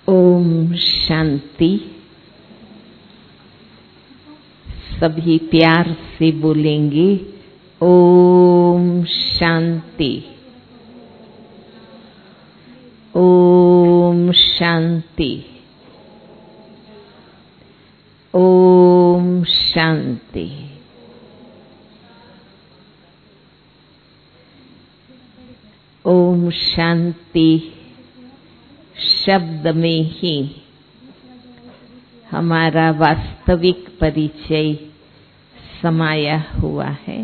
ओम शांति। सभी प्यार से बोलेंगे ओम शांति। ओम शांति। ओम शांति। ओम शांति शब्द में ही हमारा वास्तविक परिचय समाया हुआ है।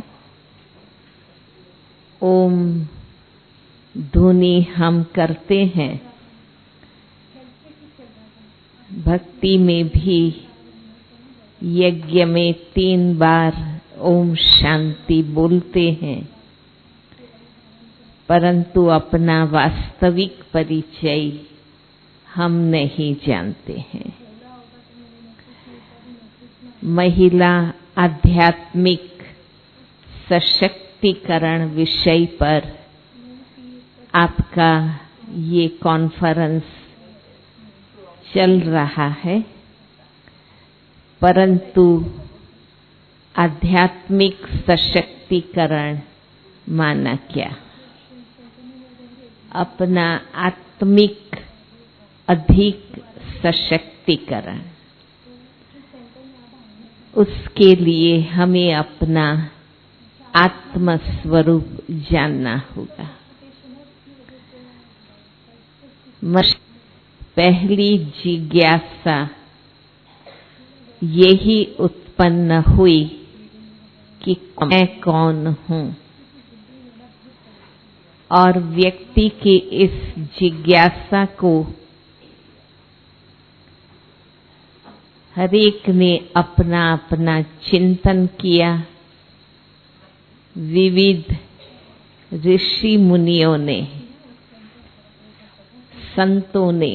ओम ध्वनि हम करते हैं, भक्ति में भी यज्ञ में 3 बार ओम शांति बोलते हैं, परंतु अपना वास्तविक परिचय हम नहीं जानते हैं। महिला आध्यात्मिक सशक्तिकरण विषय पर आपका ये कॉन्फ्रेंस चल रहा है, परंतु आध्यात्मिक सशक्तिकरण माना क्या? अपना आत्मिक अधिक सशक्तिकरण। उसके लिए हमें अपना आत्म स्वरूप जानना होगा। पहली जिज्ञासा यही उत्पन्न हुई कि मैं कौन हूँ, और व्यक्ति की इस जिज्ञासा को हर एक ने अपना अपना चिंतन किया। विविध ऋषि मुनियों ने, संतों ने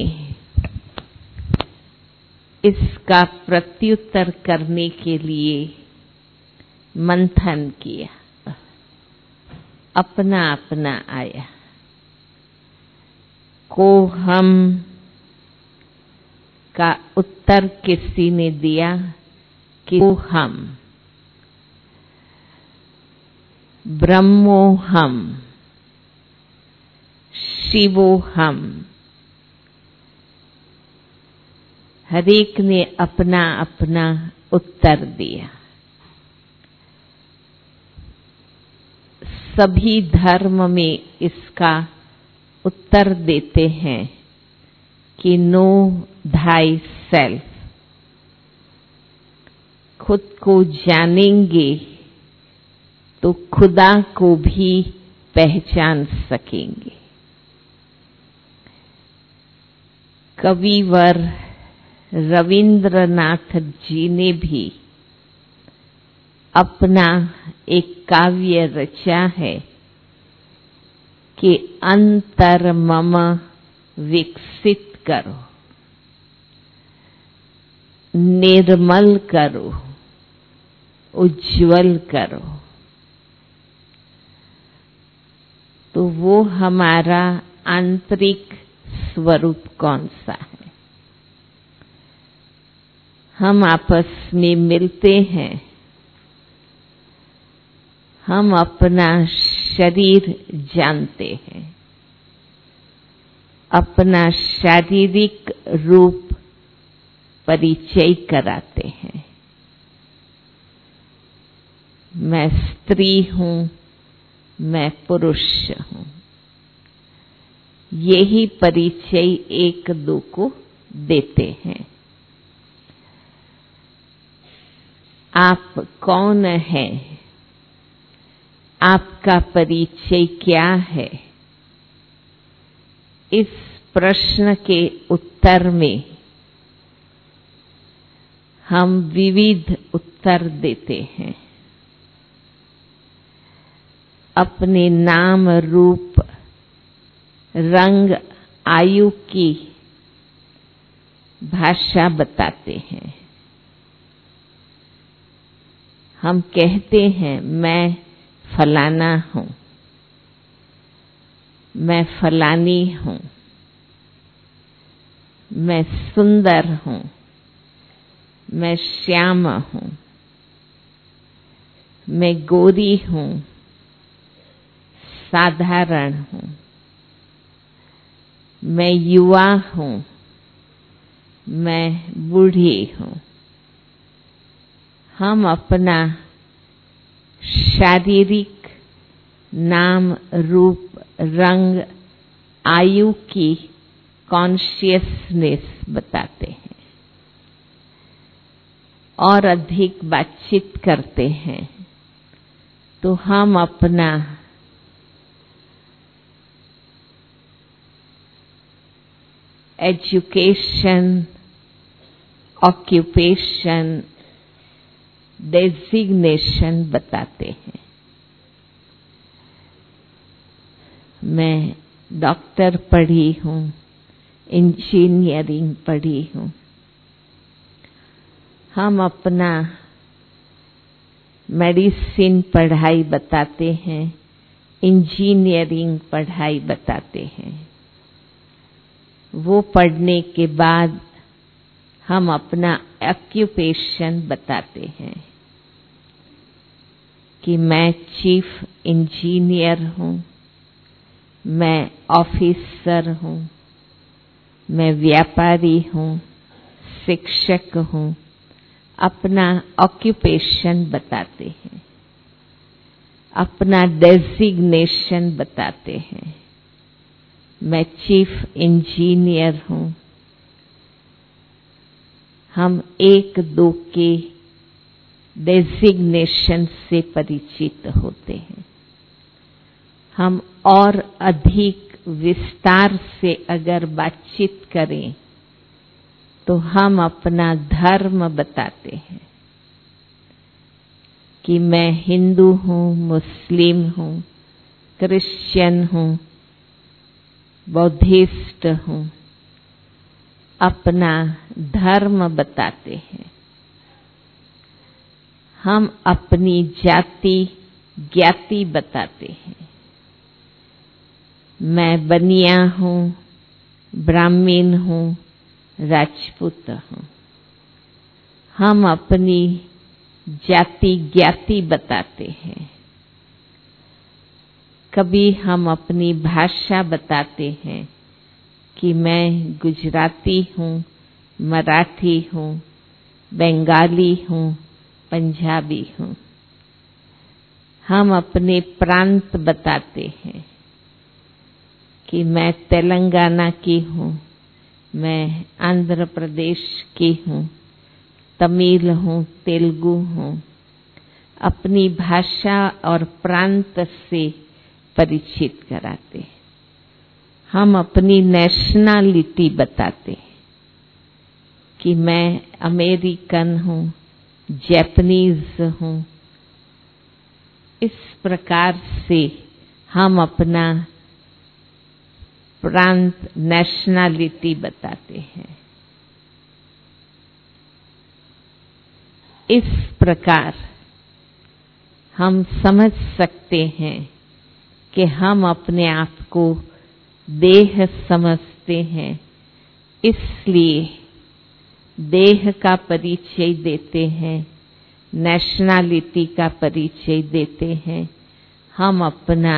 इसका प्रत्युत्तर करने के लिए मंथन किया। अपना अपना आया। को हम का उत्तर किसी ने दिया कि वो हम, ब्रह्मो हम, शिवो हम। हर एक ने अपना अपना उत्तर दिया। सभी धर्म में इसका उत्तर देते हैं कि नो थाई सेल्फ। खुद को जानेंगे तो खुदा को भी पहचान सकेंगे। कविवर रविंद्रनाथ जी ने भी अपना एक काव्य रचा है कि अंतर मम विकसित करो, निर्मल करो, उज्जवल करो। तो वो हमारा आंतरिक स्वरूप कौन सा है? हम आपस में मिलते हैं, हम अपना शरीर जानते हैं, अपना शारीरिक रूप परिचय कराते हैं। मैं स्त्री हूँ, मैं पुरुष हूँ। यही परिचय एक दो को देते हैं। आप कौन हैं? आपका परिचय क्या है? इस प्रश्न के उत्तर में हम विविध उत्तर देते हैं। अपने नाम, रूप, रंग, आयु की भाषा बताते हैं। हम कहते हैं मैं फलाना हूँ, मैं फलानी हूँ। मैं सुंदर हूँ, मैं श्याम हूँ, मैं गोरी हूँ, साधारण हूँ, मैं युवा हूँ, मैं बूढ़ी हूँ। हम अपना शारीरिक नाम, रूप, रंग, आयु की कॉन्शियसनेस बताते हैं और अधिक बातचीत करते हैं तो हम अपना एजुकेशन, ऑक्यूपेशन, डेजिग्नेशन बताते हैं। मैं डॉक्टर पढ़ी हूँ, इंजीनियरिंग पढ़ी हूँ। हम अपना मेडिसिन पढ़ाई बताते हैं, इंजीनियरिंग पढ़ाई बताते हैं। वो पढ़ने के बाद हम अपना ऑक्यूपेशन बताते हैं कि मैं चीफ इंजीनियर हूँ, मैं ऑफिसर हूँ, मैं व्यापारी हूँ, शिक्षक हूँ। अपना ऑक्यूपेशन बताते हैं, अपना डेजिग्नेशन बताते हैं। मैं चीफ इंजीनियर हूँ। हम एक दो के डेजिग्नेशन से परिचित होते हैं। हम और अधिक विस्तार से अगर बातचीत करें तो हम अपना धर्म बताते हैं कि मैं हिंदू हूँ, मुस्लिम हूँ, क्रिश्चियन हूँ, बौद्धिस्ट हूँ। अपना धर्म बताते हैं। हम अपनी जाति ज्ञाति बताते हैं। मैं बनिया हूँ, ब्राह्मण हूँ, राजपूत हूँ। हम अपनी जाति ज्ञाति बताते हैं। कभी हम अपनी भाषा बताते हैं कि मैं गुजराती हूँ, मराठी हूँ, बंगाली हूँ, पंजाबी हूँ। हम अपने प्रांत बताते हैं कि मैं तेलंगाना की हूँ, मैं आंध्र प्रदेश की हूँ, तमिल हूँ, तेलुगु हूँ। अपनी भाषा और प्रांत से परिचित कराते हैं। हम अपनी नेशनलिटी बताते हैं कि मैं अमेरिकन हूँ, जापानीज हूँ। इस प्रकार से हम अपना प्रांत, नेशनलिटी बताते हैं। इस प्रकार हम समझ सकते हैं कि हम अपने आप को देह समझते हैं, इसलिए देह का परिचय देते हैं, नेशनलिटी का परिचय देते हैं। हम अपना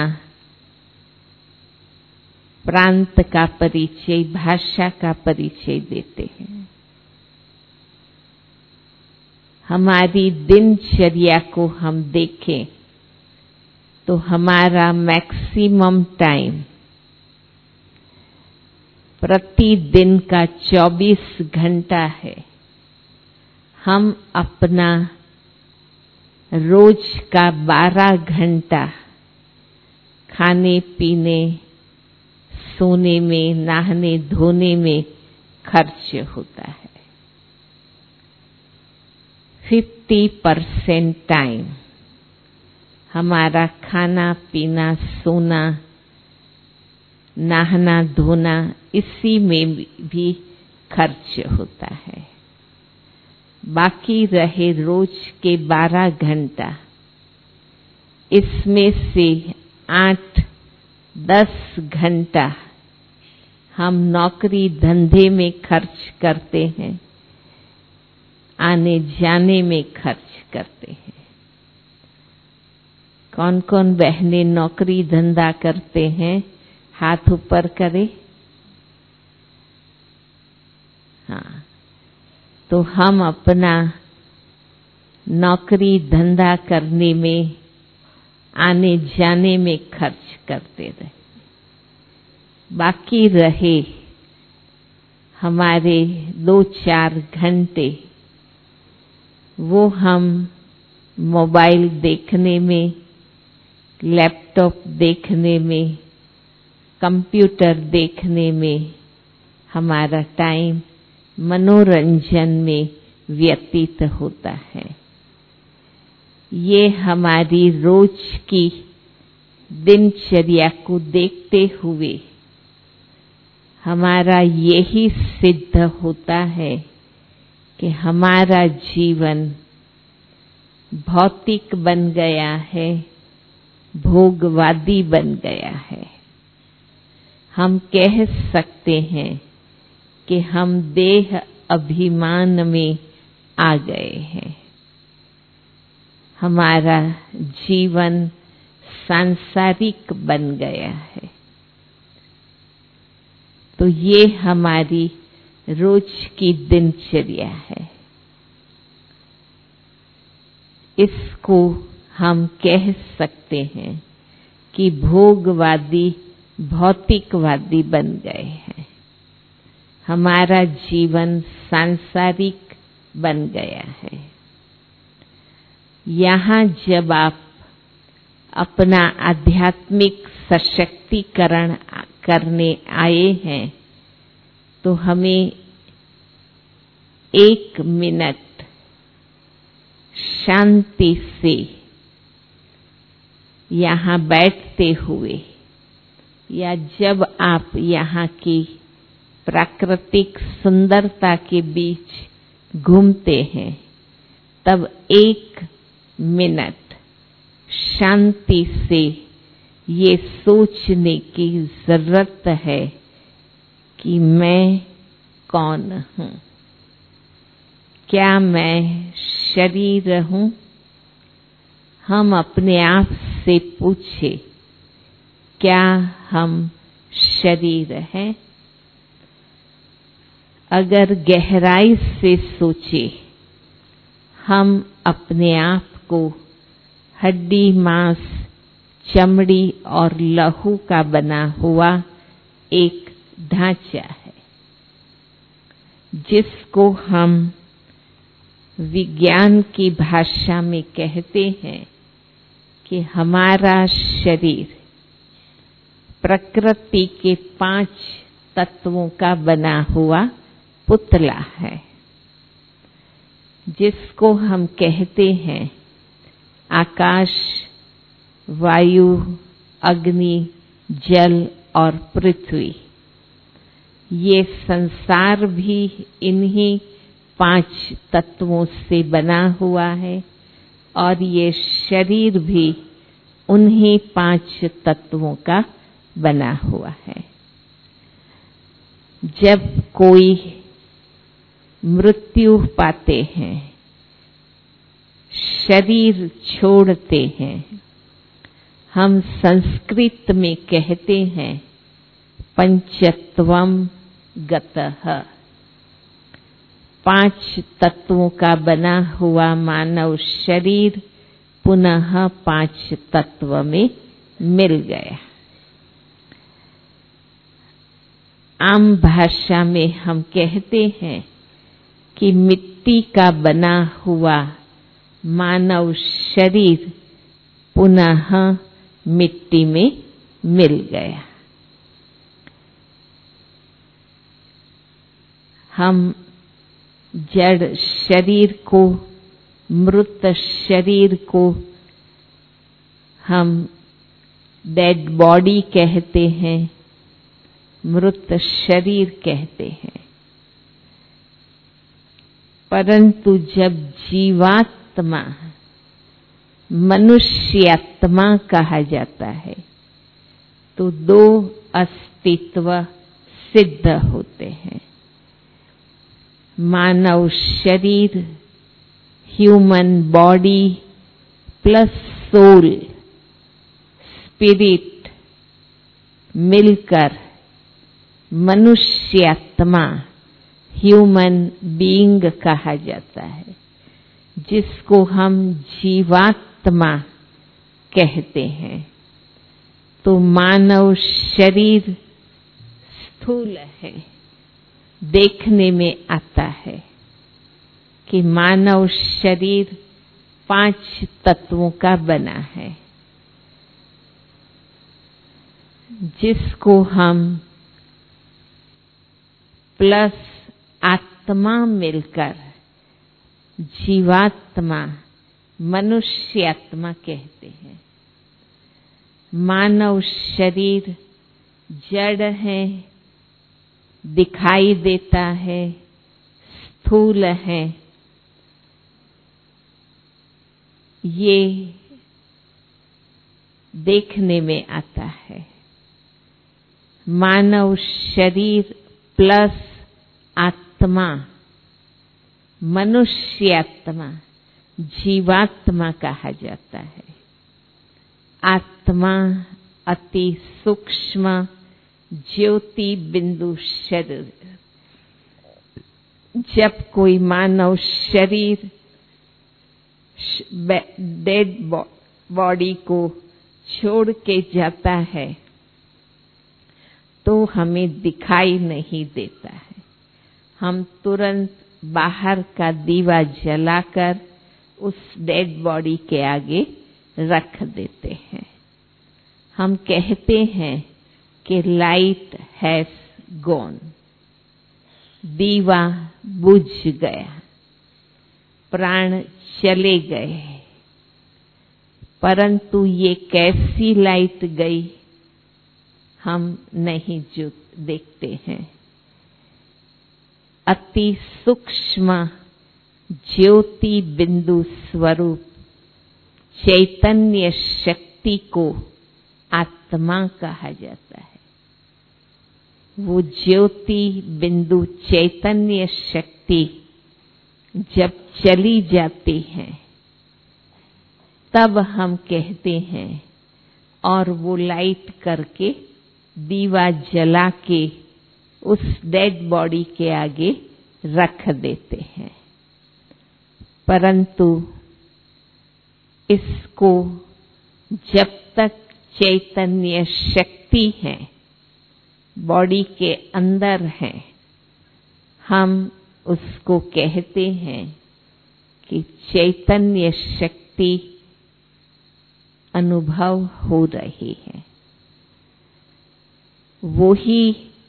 प्रांत का परिचय, भाषा का परिचय देते हैं। हमारी दिनचर्या को हम देखें तो हमारा मैक्सिमम टाइम प्रतिदिन का 24 घंटा है। हम अपना रोज का 12 घंटा खाने पीने, सोने में, नहाने धोने में खर्च होता है। 50% टाइम हमारा खाना पीना, सोना, नहाना धोना इसी में भी खर्च होता है। बाकी रहे रोज के 12 घंटा, इसमें से 8-10 घंटा हम नौकरी धंधे में खर्च करते हैं, आने जाने में खर्च करते हैं। कौन कौन बहनें नौकरी धंधा करते हैं, हाथ ऊपर करें। हाँ, तो हम अपना नौकरी धंधा करने में, आने जाने में खर्च करते रहे। बाकी रहे हमारे 2-4 घंटे, वो हम मोबाइल देखने में, लैपटॉप देखने में, कंप्यूटर देखने में हमारा टाइम मनोरंजन में व्यतीत होता है। ये हमारी रोज की दिनचर्या को देखते हुए हमारा यही सिद्ध होता है कि हमारा जीवन भौतिक बन गया है, भोगवादी बन गया है। हम कह सकते हैं कि हम देह अभिमान में आ गए हैं। हमारा जीवन सांसारिक बन गया है। तो ये हमारी रोज की दिनचर्या है। इसको हम कह सकते हैं कि भोगवादी भौतिकवादी बन गए हैं। हमारा जीवन सांसारिक बन गया है। यहाँ जब आप अपना आध्यात्मिक सशक्तिकरण करने आए हैं, तो हमें 1 मिनट शांति से यहाँ बैठते हुए, या जब आप यहाँ की प्राकृतिक सुंदरता के बीच घूमते हैं, तब 1 मिनट शांति से ये सोचने की जरूरत है कि मैं कौन हूँ। क्या मैं शरीर हूँ? हम अपने आप से पूछे, क्या हम शरीर हैं? अगर गहराई से सोचे, हम अपने आप को हड्डी, मांस, चमड़ी और लहू का बना हुआ एक ढांचा है, जिसको हम विज्ञान की भाषा में कहते हैं कि हमारा शरीर प्रकृति के 5 तत्वों का बना हुआ पुतला है, जिसको हम कहते हैं आकाश, वायु, अग्नि, जल और पृथ्वी। ये संसार भी इन्हीं 5 तत्वों से बना हुआ है, और ये शरीर भी उन्हीं 5 तत्वों का बना हुआ है। जब कोई मृत्यु पाते हैं, शरीर छोड़ते हैं, हम संस्कृत में कहते हैं पंचत्वम गतः। 5 तत्वों का बना हुआ मानव शरीर पुनः 5 तत्व में मिल गया। आम भाषा में हम कहते हैं कि मिट्टी का बना हुआ मानव शरीर पुनः मिट्टी में मिल गया। हम जड़ शरीर को, मृत शरीर को हम डेड बॉडी कहते हैं, मृत शरीर कहते हैं। परंतु जब जीवात्मा, मनुष्यात्मा कहा जाता है, तो 2 अस्तित्व सिद्ध होते हैं। मानव शरीर, human body plus soul, spirit मिलकर मनुष्यात्मा, ह्यूमन बीइंग कहा जाता है, जिसको हम जीवात्मा कहते हैं। तो मानव शरीर स्थूल है, देखने में आता है कि मानव शरीर 5 तत्वों का बना है, जिसको हम प्लस आत्मा मिलकर जीवात्मा, मनुष्यात्मा कहते हैं। मानव शरीर जड़ है, दिखाई देता है, स्थूल है। ये देखने में आता है। मानव शरीर प्लस आत्मा, मनुष्यात्मा, जीवात्मा कहा जाता है। आत्मा अति सूक्ष्म ज्योति बिंदु शरीर। जब कोई मानव शरीर डेड बॉडी को छोड़ के जाता है तो हमें दिखाई नहीं देता है। हम तुरंत बाहर का दीवा जलाकर उस डेड बॉडी के आगे रख देते हैं। हम कहते हैं कि लाइट हैज गॉन, दीवा बुझ गया, प्राण चले गए। परंतु ये कैसी लाइट गई हम नहीं जो देखते हैं। अति सूक्ष्म ज्योति बिंदु स्वरूप चैतन्य शक्ति को आत्मा कहा जाता है। वो ज्योति बिंदु चैतन्य शक्ति जब चली जाती है तब हम कहते हैं और वो लाइट करके दीवा जला के उस डेड बॉडी के आगे रख देते हैं। परंतु इसको जब तक चैतन्य शक्ति है, बॉडी के अंदर है, हम उसको कहते हैं कि चैतन्य शक्ति अनुभव हो रही है। वो ही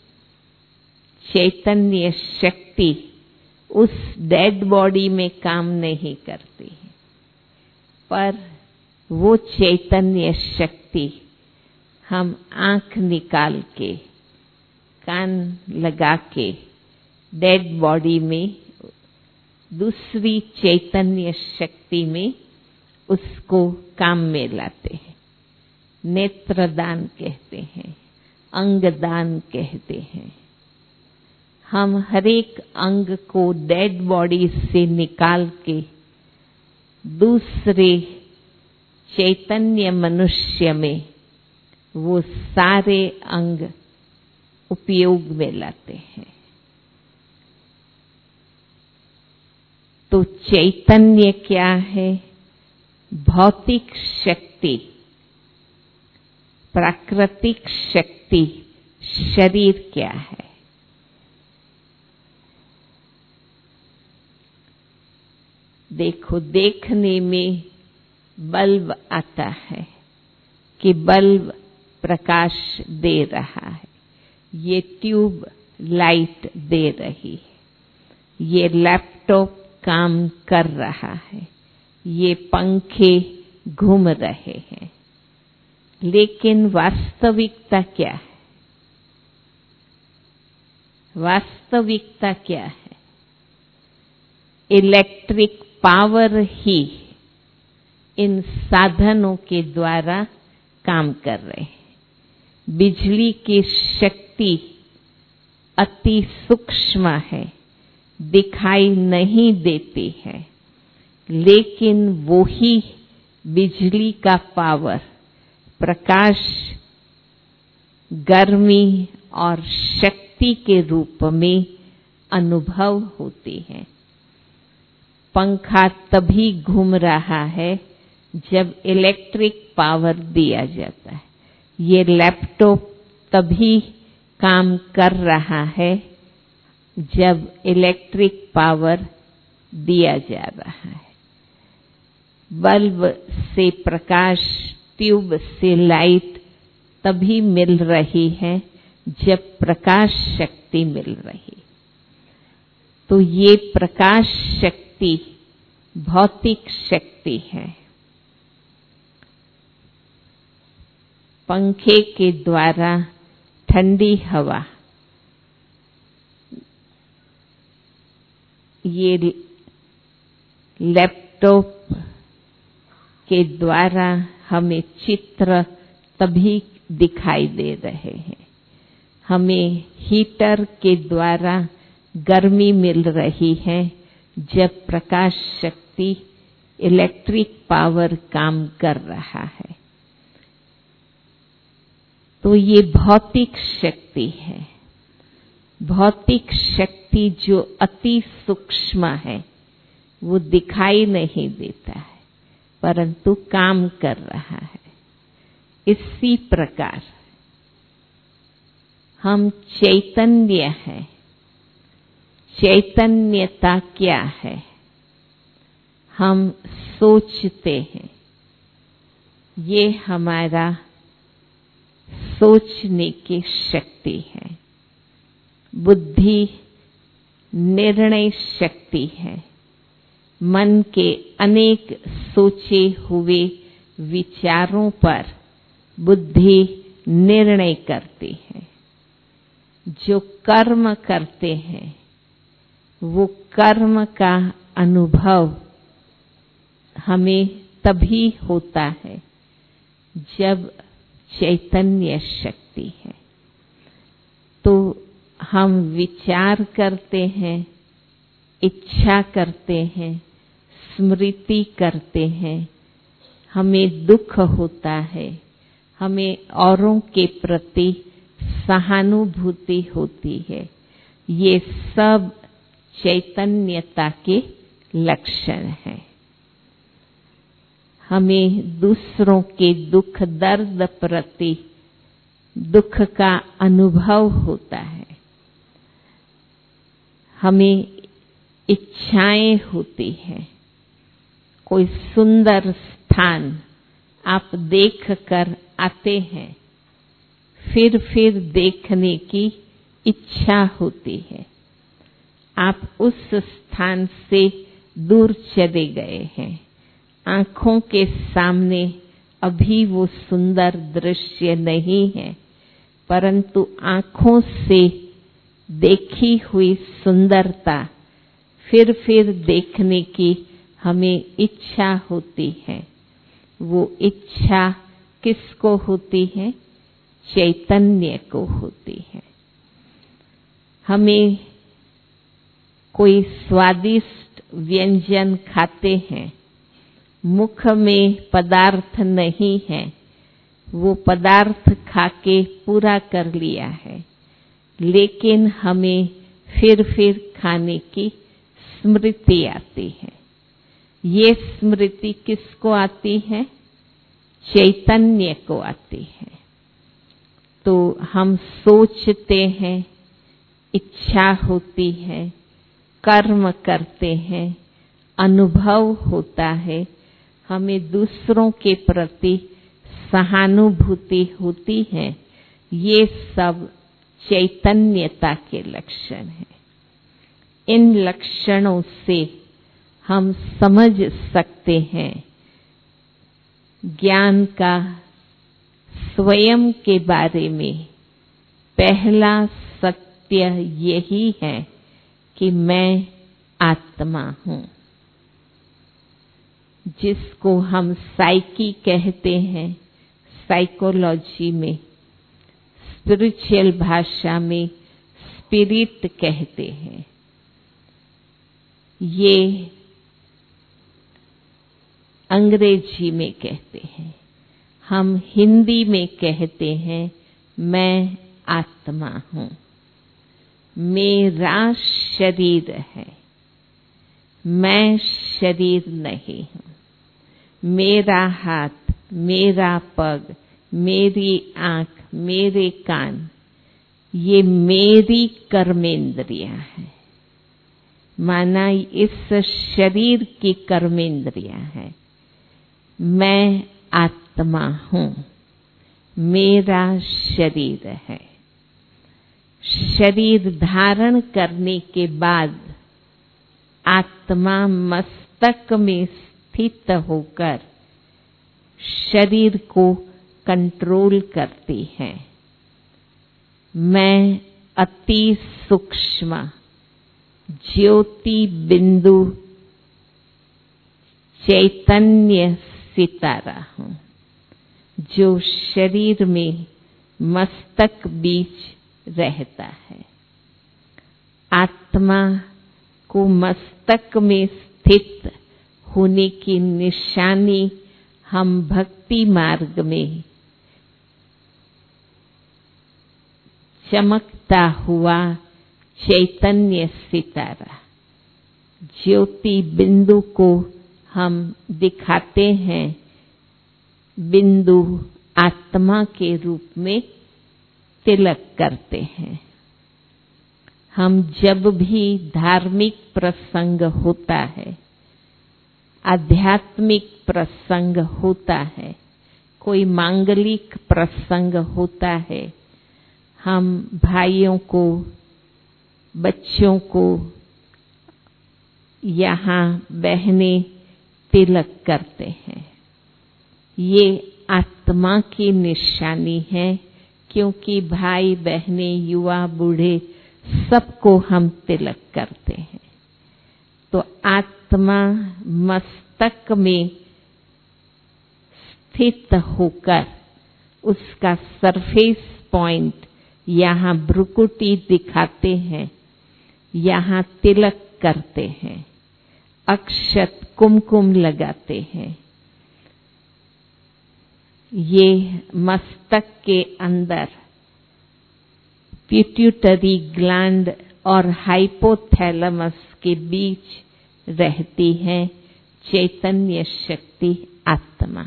चैतन्य शक्ति उस डेड बॉडी में काम नहीं करती है, पर वो चैतन्य शक्ति हम आंख निकाल के, कान लगा के डेड बॉडी में दूसरी चैतन्य शक्ति में उसको काम में लाते हैं। नेत्रदान कहते हैं, अंगदान कहते हैं। हम हर एक अंग को डेड बॉडी से निकाल के दूसरे चैतन्य मनुष्य में वो सारे अंग उपयोग में लाते हैं। तो चैतन्य क्या है? भौतिक शक्ति, प्राकृतिक शक्ति। शरीर क्या है? देखो, देखने में बल्ब आता है कि बल्ब प्रकाश दे रहा है, ये ट्यूब लाइट दे रही है, ये लैपटॉप काम कर रहा है, ये पंखे घूम रहे हैं। लेकिन वास्तविकता क्या है? वास्तविकता क्या है? इलेक्ट्रिक पावर ही इन साधनों के द्वारा काम कर रहे हैं। बिजली की शक्ति अति सूक्ष्म है, दिखाई नहीं देती है, लेकिन वो ही बिजली का पावर, प्रकाश, गर्मी और शक्ति के रूप में अनुभव होती है। पंखा तभी घूम रहा है जब इलेक्ट्रिक पावर दिया जाता है। ये लैपटॉप तभी काम कर रहा है जब इलेक्ट्रिक पावर दिया जा रहा है। बल्ब से प्रकाश, ट्यूब से लाइट तभी मिल रही है जब प्रकाश शक्ति मिल रही। तो ये प्रकाश शक्ति भौतिक शक्ति है। पंखे के द्वारा ठंडी हवा, ये लैपटॉप के द्वारा हमें चित्र तभी दिखाई दे रहे हैं। हमें हीटर के द्वारा गर्मी मिल रही है जब प्रकाश शक्ति, इलेक्ट्रिक पावर काम कर रहा है। तो ये भौतिक शक्ति है। भौतिक शक्ति जो अति सूक्ष्म है, वो दिखाई नहीं देता है परंतु काम कर रहा है। इसी प्रकार हम चैतन्य हैं। चैतन्यता क्या है? हम सोचते हैं। ये हमारा सोचने की शक्ति है। बुद्धि निर्णय शक्ति है। मन के अनेक सोचे हुए विचारों पर बुद्धि निर्णय करती है। जो कर्म करते हैं वो कर्म का अनुभव हमें तभी होता है जब चैतन्य शक्ति है। तो हम विचार करते हैं, इच्छा करते हैं, स्मृति करते हैं, हमें दुख होता है, हमें औरों के प्रति सहानुभूति होती है। ये सब चैतन्यता के लक्षण हैं। हमें दूसरों के दुख दर्द प्रति दुख का अनुभव होता है। हमें इच्छाएं होती हैं। कोई सुंदर स्थान आप देख कर आते हैं, फिर देखने की इच्छा होती है। आप उस स्थान से दूर चले गए हैं। आंखों के सामने अभी वो सुंदर दृश्य नहीं है, परंतु आंखों से देखी हुई सुंदरता फिर देखने की हमें इच्छा होती है। वो इच्छा किसको होती है? चैतन्य को होती है। हमें कोई स्वादिष्ट व्यंजन खाते हैं, मुख में पदार्थ नहीं है, वो पदार्थ खाके पूरा कर लिया है, लेकिन हमें फिर खाने की स्मृति आती है। ये स्मृति किसको आती है? चैतन्य को आती है। तो हम सोचते हैं, इच्छा होती है, कर्म करते हैं, अनुभव होता है, हमें दूसरों के प्रति सहानुभूति होती है। ये सब चैतन्यता के लक्षण हैं। इन लक्षणों से हम समझ सकते हैं ज्ञान का स्वयं के बारे में पहला सत्य यही है कि मैं आत्मा हूँ। जिसको हम साइकी कहते हैं, साइकोलॉजी में, स्पिरिचुअल भाषा में स्पिरिट कहते हैं। ये अंग्रेजी में कहते हैं, हम हिंदी में कहते हैं मैं आत्मा हूँ, मेरा शरीर है, मैं शरीर नहीं हूँ। मेरा हाथ, मेरा पग, मेरी आँख, मेरे कान, ये मेरी कर्मेंद्रियां हैं। माना इस शरीर की कर्मेंद्रियां हैं। मैं आत्मा हूँ, मेरा शरीर है। शरीर धारण करने के बाद आत्मा मस्तक में स्थित होकर शरीर को कंट्रोल करती है। मैं अति सूक्ष्म ज्योति बिंदु चैतन्य सितारा हूँ, जो शरीर में मस्तक बीच रहता है। आत्मा को मस्तक में स्थित होने की निशानी हम भक्ति मार्ग में चमकता हुआ चैतन्य सितारा ज्योति बिंदु को हम दिखाते हैं। बिंदु आत्मा के रूप में तिलक करते हैं। हम जब भी धार्मिक प्रसंग होता है, आध्यात्मिक प्रसंग होता है, कोई मांगलिक प्रसंग होता है, हम भाइयों को, बच्चों को, यहाँ बहनें तिलक करते हैं। ये आत्मा की निशानी है, क्योंकि भाई बहनें, युवा, बूढ़े सबको हम तिलक करते हैं। तो आत्मा मस्तक में स्थित होकर उसका सरफेस पॉइंट यहाँ भ्रुकुटी दिखाते हैं, यहाँ तिलक करते हैं, अक्षत कुमकुम लगाते हैं। ये मस्तक के अंदर पिट्यूटरी ग्लैंड और हाइपोथैलेमस के बीच रहती है चैतन्य शक्ति आत्मा।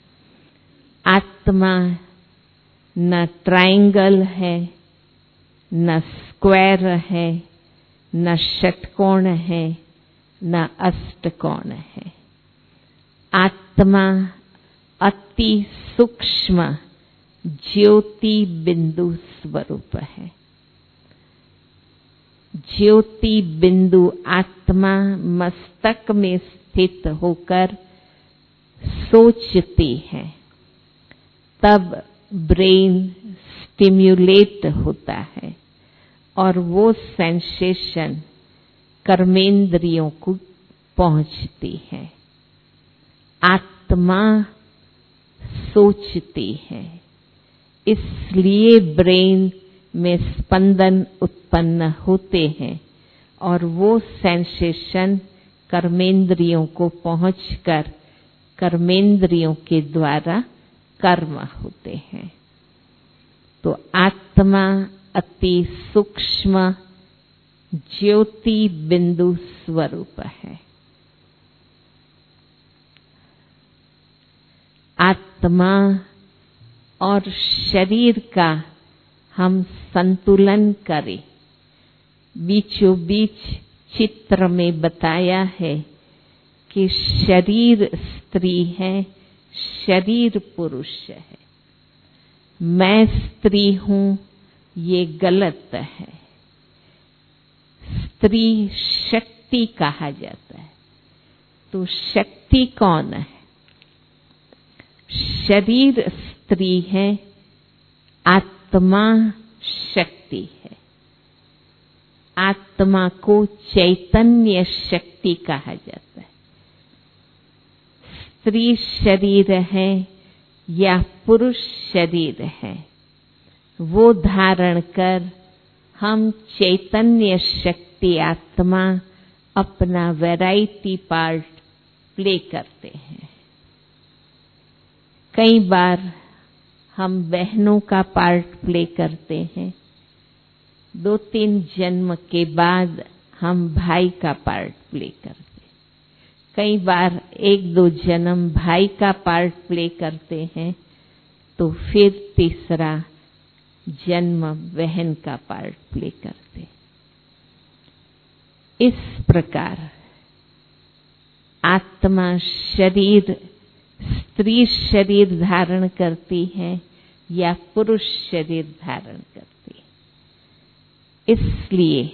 आत्मा न ट्रायंगल है, न स्क्वायर है, न षटकोण है, न अष्टकोण है। आत्मा अति सूक्ष्म ज्योति बिंदु स्वरूप है। ज्योति बिंदु आत्मा मस्तक में स्थित होकर सोचती है, तब ब्रेन स्टिम्युलेट होता है और वो सेंसेशन कर्मेंद्रियों को पहुंचती है। आत्मा सोचती है, इसलिए ब्रेन में स्पंदन उत्पन्न होते हैं और वो सेंसेशन कर्मेंद्रियों को पहुंचकर कर्मेंद्रियों के द्वारा कर्म होते हैं। तो आत्मा अति सूक्ष्म ज्योति बिंदु स्वरूप है। आत्मा और शरीर का हम संतुलन करें। बीचों बीच चित्र में बताया है कि शरीर स्त्री है, शरीर पुरुष है। मैं स्त्री हूँ, ये गलत है। स्त्री शक्ति कहा जाता है, तो शक्ति कौन है? शरीर स्त्री है, आत्मा शक्ति है। आत्मा को चैतन्य शक्ति कहा जाता है। स्त्री शरीर है या पुरुष शरीर है, वो धारण कर हम चैतन्य शक्ति आत्मा अपना वैरायटी पार्ट प्ले करते हैं। कई बार हम बहनों का पार्ट प्ले करते हैं, 2-3 जन्म के बाद हम भाई का पार्ट प्ले करते हैं। कई बार 1-2 जन्म भाई का पार्ट प्ले करते हैं, तो फिर तीसरा जन्म बहन का पार्ट प्ले करते हैं। इस प्रकार आत्मा शरीर, स्त्री शरीर धारण करती है या पुरुष शरीर धारण करती है। इसलिए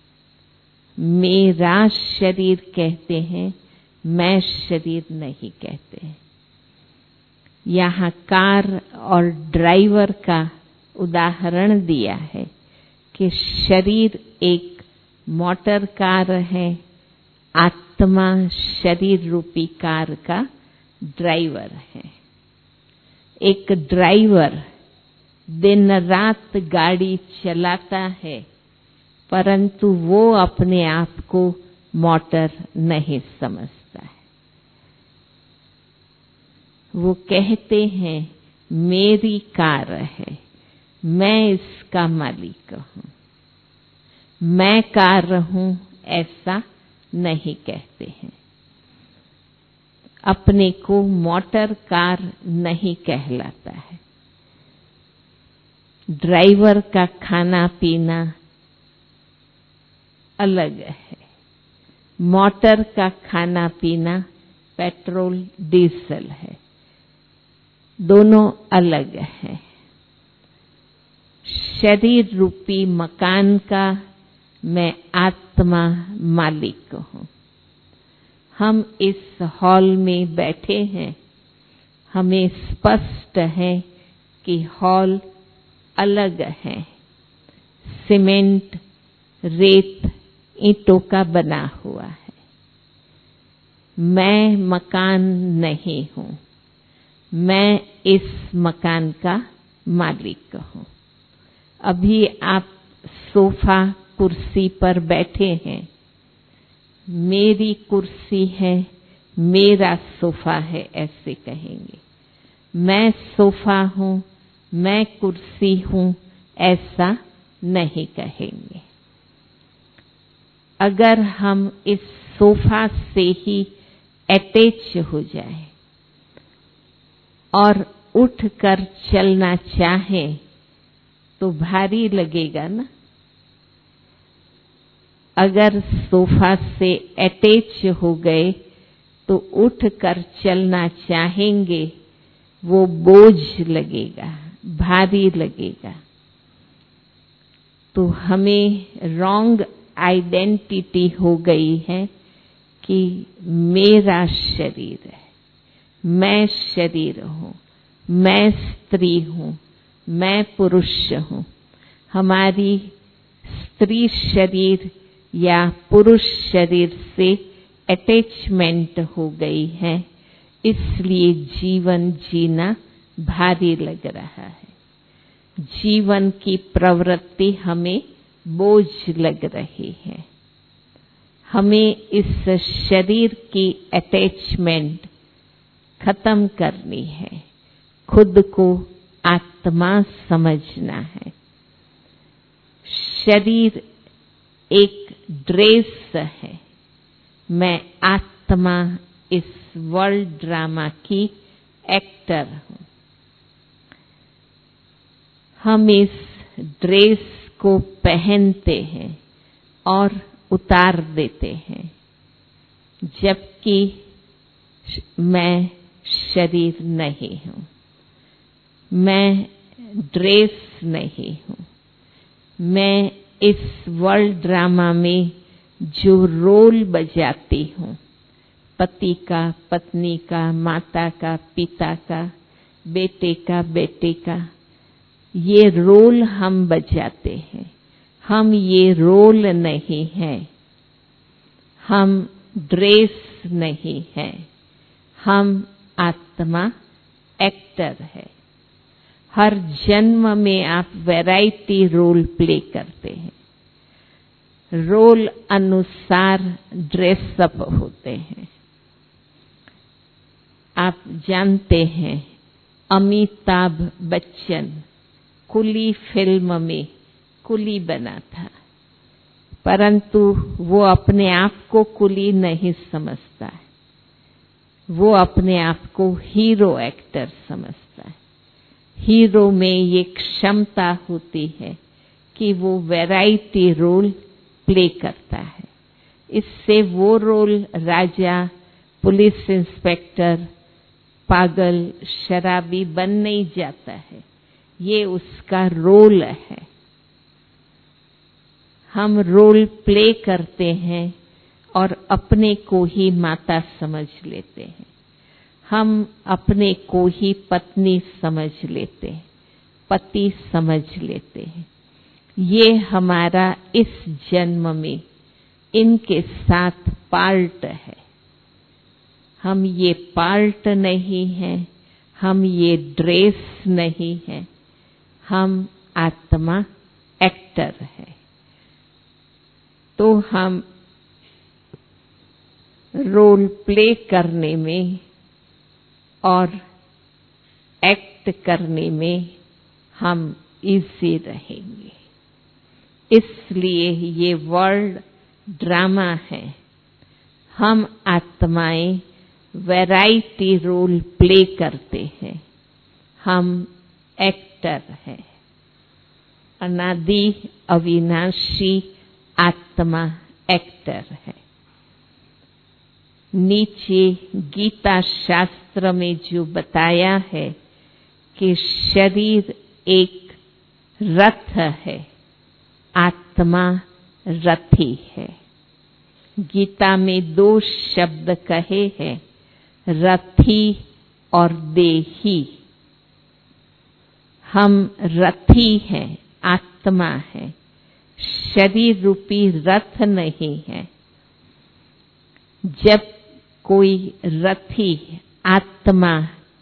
मेरा शरीर कहते हैं, मैं शरीर नहीं कहते हैं। यहाँ कार और ड्राइवर का उदाहरण दिया है कि शरीर एक मोटर कार है, आत्मा शरीर रूपी कार का ड्राइवर है। एक ड्राइवर दिन रात गाड़ी चलाता है, परंतु वो अपने आप को मोटर नहीं समझता है। वो कहते हैं मेरी कार है, मैं इसका मालिक हूँ, मैं कार हूँ, ऐसा नहीं कहते हैं। अपने को मोटर कार नहीं कहलाता है। ड्राइवर का खाना पीना अलग है, मोटर का खाना पीना पेट्रोल डीजल है, दोनों अलग है। शरीर रूपी मकान का मैं आत्मा मालिक हूँ। हम इस हॉल में बैठे हैं, हमें स्पष्ट है कि हॉल अलग है, सीमेंट, रेत, ईंटों का बना हुआ है। मैं मकान नहीं हूँ, मैं इस मकान का मालिक हूँ। अभी आप सोफा कुर्सी पर बैठे हैं, मेरी कुर्सी है, मेरा सोफा है, ऐसे कहेंगे। मैं सोफा हूँ, मैं कुर्सी हूँ, ऐसा नहीं कहेंगे। अगर हम इस सोफा से ही अटैच हो जाए और उठकर चलना चाहें तो भारी लगेगा ना। अगर सोफा से अटैच हो गए तो उठकर चलना चाहेंगे, वो बोझ लगेगा, भारी लगेगा। तो हमें रॉन्ग आइडेंटिटी हो गई है कि मेरा शरीर है, मैं शरीर हूँ, मैं स्त्री हूँ, मैं पुरुष हूँ। हमारी स्त्री शरीर या पुरुष शरीर से अटैचमेंट हो गई है, इसलिए जीवन जीना भारी लग रहा है। जीवन की प्रवृत्ति हमें बोझ लग रही है। हमें इस शरीर की अटैचमेंट खत्म करनी है, खुद को आत्मा समझना है। शरीर एक ड्रेस है, मैं आत्मा इस वर्ल्ड ड्रामा की एक्टर हूँ। हम इस ड्रेस को पहनते हैं और उतार देते हैं, जबकि मैं शरीर नहीं हूँ, मैं ड्रेस नहीं हूँ। मैं इस वर्ल्ड ड्रामा में जो रोल बजाती हूँ, पति का, पत्नी का, माता का, पिता का, बेटे का, बेटे का, ये रोल हम बजाते हैं। हम ये रोल नहीं हैं, हम ड्रेस नहीं हैं, हम आत्मा एक्टर है। हर जन्म में आप वैरायटी रोल प्ले करते हैं, रोल अनुसार ड्रेसअप होते हैं। आप जानते हैं अमिताभ बच्चन कुली फिल्म में कुली बना था, परंतु वो अपने आप को कुली नहीं समझता है, वो अपने आप को हीरो एक्टर समझता है। हीरो में ये क्षमता होती है कि वो वैरायटी रोल प्ले करता है। इससे वो रोल राजा, पुलिस इंस्पेक्टर, पागल, शराबी बन नहीं जाता है, ये उसका रोल है। हम रोल प्ले करते हैं और अपने को ही माता समझ लेते हैं, हम अपने को ही पत्नी समझ लेते हैं, पति समझ लेते हैं। ये हमारा इस जन्म में इनके साथ पार्ट है। हम ये पार्ट नहीं हैं, हम ये ड्रेस नहीं हैं, हम आत्मा एक्टर है। तो हम रोल प्ले करने में और एक्ट करने में हम इजी रहेंगे। इसलिए ये वर्ल्ड ड्रामा है। हम आत्माएं वैरायटी रोल प्ले करते हैं, हम एक्टर हैं। अनादि अविनाशी आत्मा एक्टर है। नीचे गीता शास्त्र में जो बताया है कि शरीर एक रथ है, आत्मा रथी है। गीता में 2 शब्द कहे हैं, रथी और देही। हम रथी हैं, आत्मा है, शरीर रूपी रथ नहीं है। जब कोई रथी आत्मा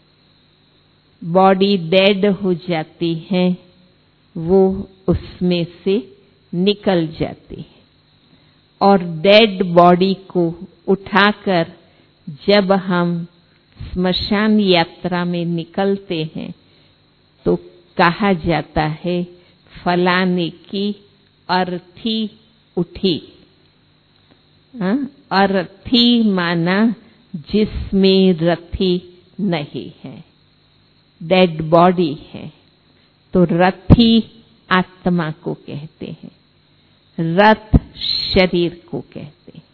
बॉडी डेड हो जाती है, वो उसमें से निकल जाती है और डेड बॉडी को उठाकर जब हम स्मशान यात्रा में निकलते हैं तो कहा जाता है फलाने की अर्थी उठी। अर्थी माना जिसमें रथी नहीं है, डेड बॉडी है। तो रथी आत्मा को कहते हैं, रथ शरीर को कहते हैं।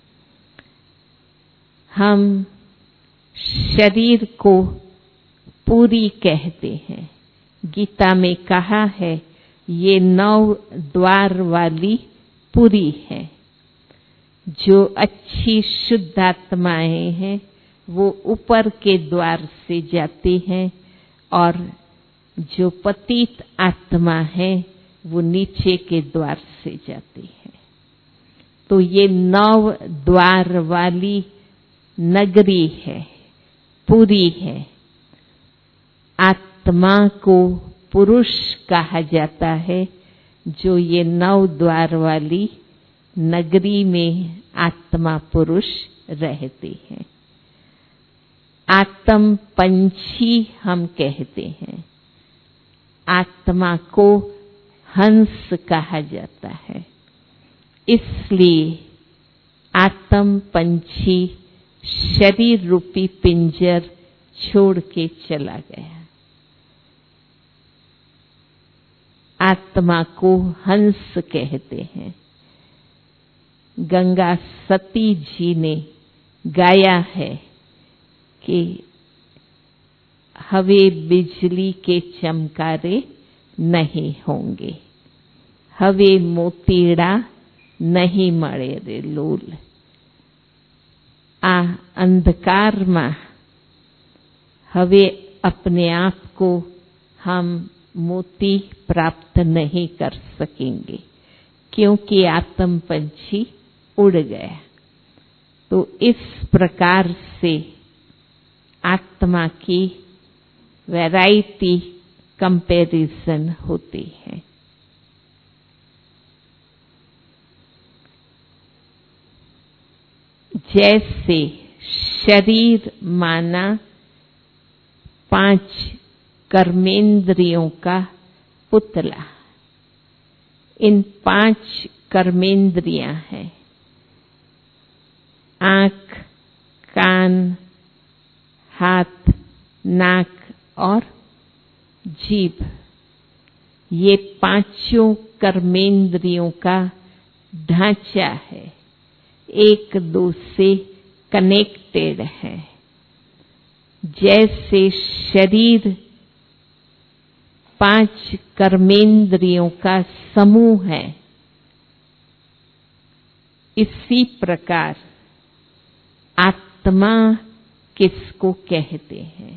हम शरीर को पुरी कहते हैं। गीता में कहा है ये 9 द्वार वाली पुरी है। जो अच्छी शुद्ध आत्माएं हैं वो ऊपर के द्वार से जाती हैं और जो पतित आत्मा है वो नीचे के द्वार से जाती है। तो ये 9 द्वार वाली नगरी है, पुरी है। आत्मा को पुरुष कहा जाता है जो ये 9 द्वार वाली नगरी में आत्मा पुरुष रहती है। आत्म पंछी हम कहते हैं। आत्मा को हंस कहा जाता है। इसलिए आत्म पंछी शरीर रूपी पिंजर छोड़ के चला गया। आत्मा को हंस कहते हैं। गंगा सती जी ने गाया है कि हवे बिजली के चमकारे नहीं होंगे, हवे मोतीड़ा नहीं मळे रे लोल। आ अंधकार में हवे अपने आप को हम मोती प्राप्त नहीं कर सकेंगे क्योंकि आत्म पंछी उड़ गया। तो इस प्रकार से आत्मा की वैरायटी कंपैरिजन होती है। जैसे शरीर माना 5 कर्मेंद्रियों का पुतला। इन 5 कर्मेंद्रियां हैं, आंख, कान, हाथ, नाक और जीभ। ये 5 कर्मेंद्रियों का ढांचा है, एक दूसरे से कनेक्टेड है। जैसे शरीर 5 कर्मेंद्रियों का समूह है, इसी प्रकार आत्मा किसको कहते हैं?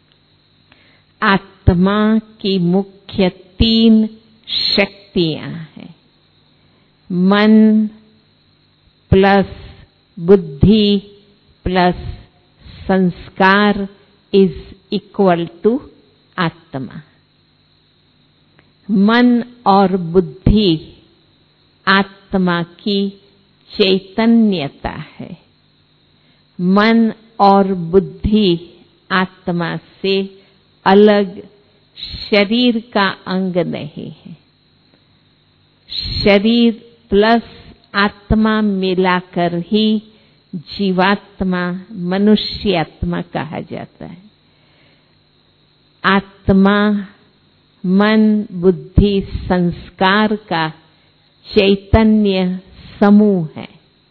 आत्मा की मुख्य 3 शक्तियां हैं। मन प्लस बुद्धि प्लस संस्कार इज इक्वल टू आत्मा। मन और बुद्धि आत्मा की चैतन्यता है। मन और बुद्धि आत्मा से अलग शरीर का अंग नहीं है। शरीर प्लस आत्मा मिलाकर ही जीवात्मा, मनुष्यात्मा कहा जाता है। आत्मा मन, बुद्धि, संस्कार का चैतन्य समूह है।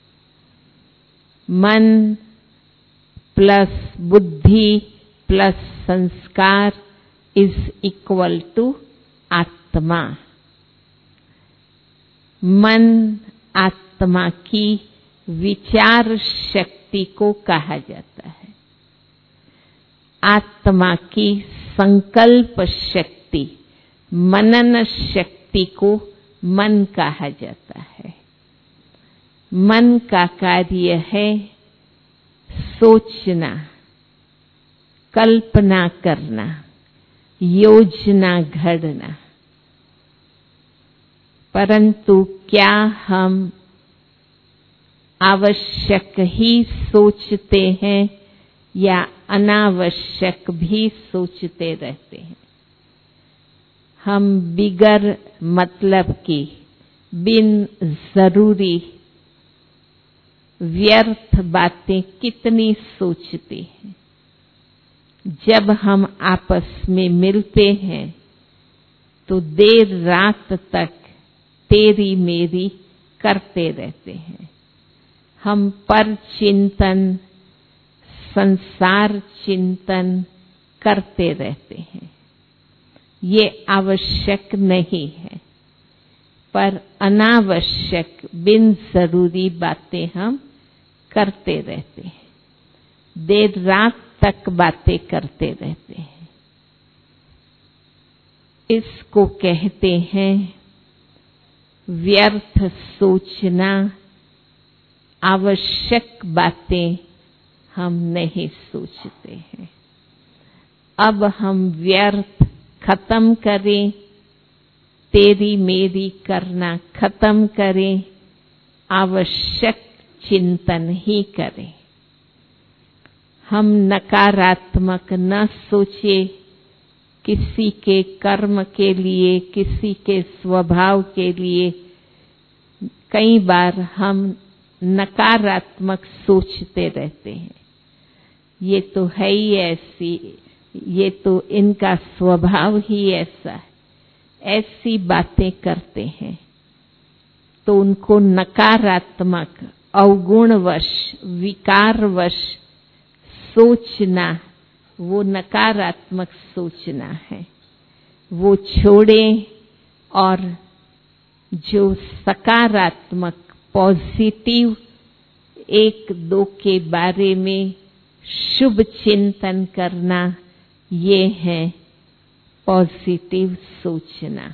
मन प्लस बुद्धि प्लस संस्कार इज इक्वल टू आत्मा। मन आत्मा की विचार शक्ति को कहा जाता है। आत्मा की संकल्प शक्ति, मनन शक्ति को मन कहा जाता है। मन का कार्य है सोचना, कल्पना करना, योजना घड़ना। परंतु क्या हम आवश्यक ही सोचते हैं या अनावश्यक भी सोचते रहते हैं? हम बिगर मतलब की, बिन जरूरी व्यर्थ बातें कितनी सोचते हैं। जब हम आपस में मिलते हैं तो देर रात तक तेरी मेरी करते रहते हैं। हम पर चिंतन, संसार चिंतन करते रहते हैं। ये आवश्यक नहीं है, पर अनावश्यक बिन जरूरी बातें हम करते रहते हैं। देर रात तक बातें करते रहते हैं। इसको कहते हैं व्यर्थ सोचना। आवश्यक बातें हम नहीं सोचते हैं। अब हम व्यर्थ खत्म करें, तेरी मेरी करना खत्म करें, आवश्यक चिंतन ही करें। हम नकारात्मक न सोचे। किसी के कर्म के लिए, किसी के स्वभाव के लिए कई बार हम नकारात्मक सोचते रहते हैं। ये तो है ही ऐसी, ये तो इनका स्वभाव ही ऐसा है, ऐसी बातें करते हैं। तो उनको नकारात्मक, अवगुणवश, विकारवश सोचना, वो नकारात्मक सोचना है। वो छोड़ें और जो सकारात्मक, पॉजिटिव, एक दो के बारे में शुभ चिंतन करना, ये है पॉजिटिव सोचना।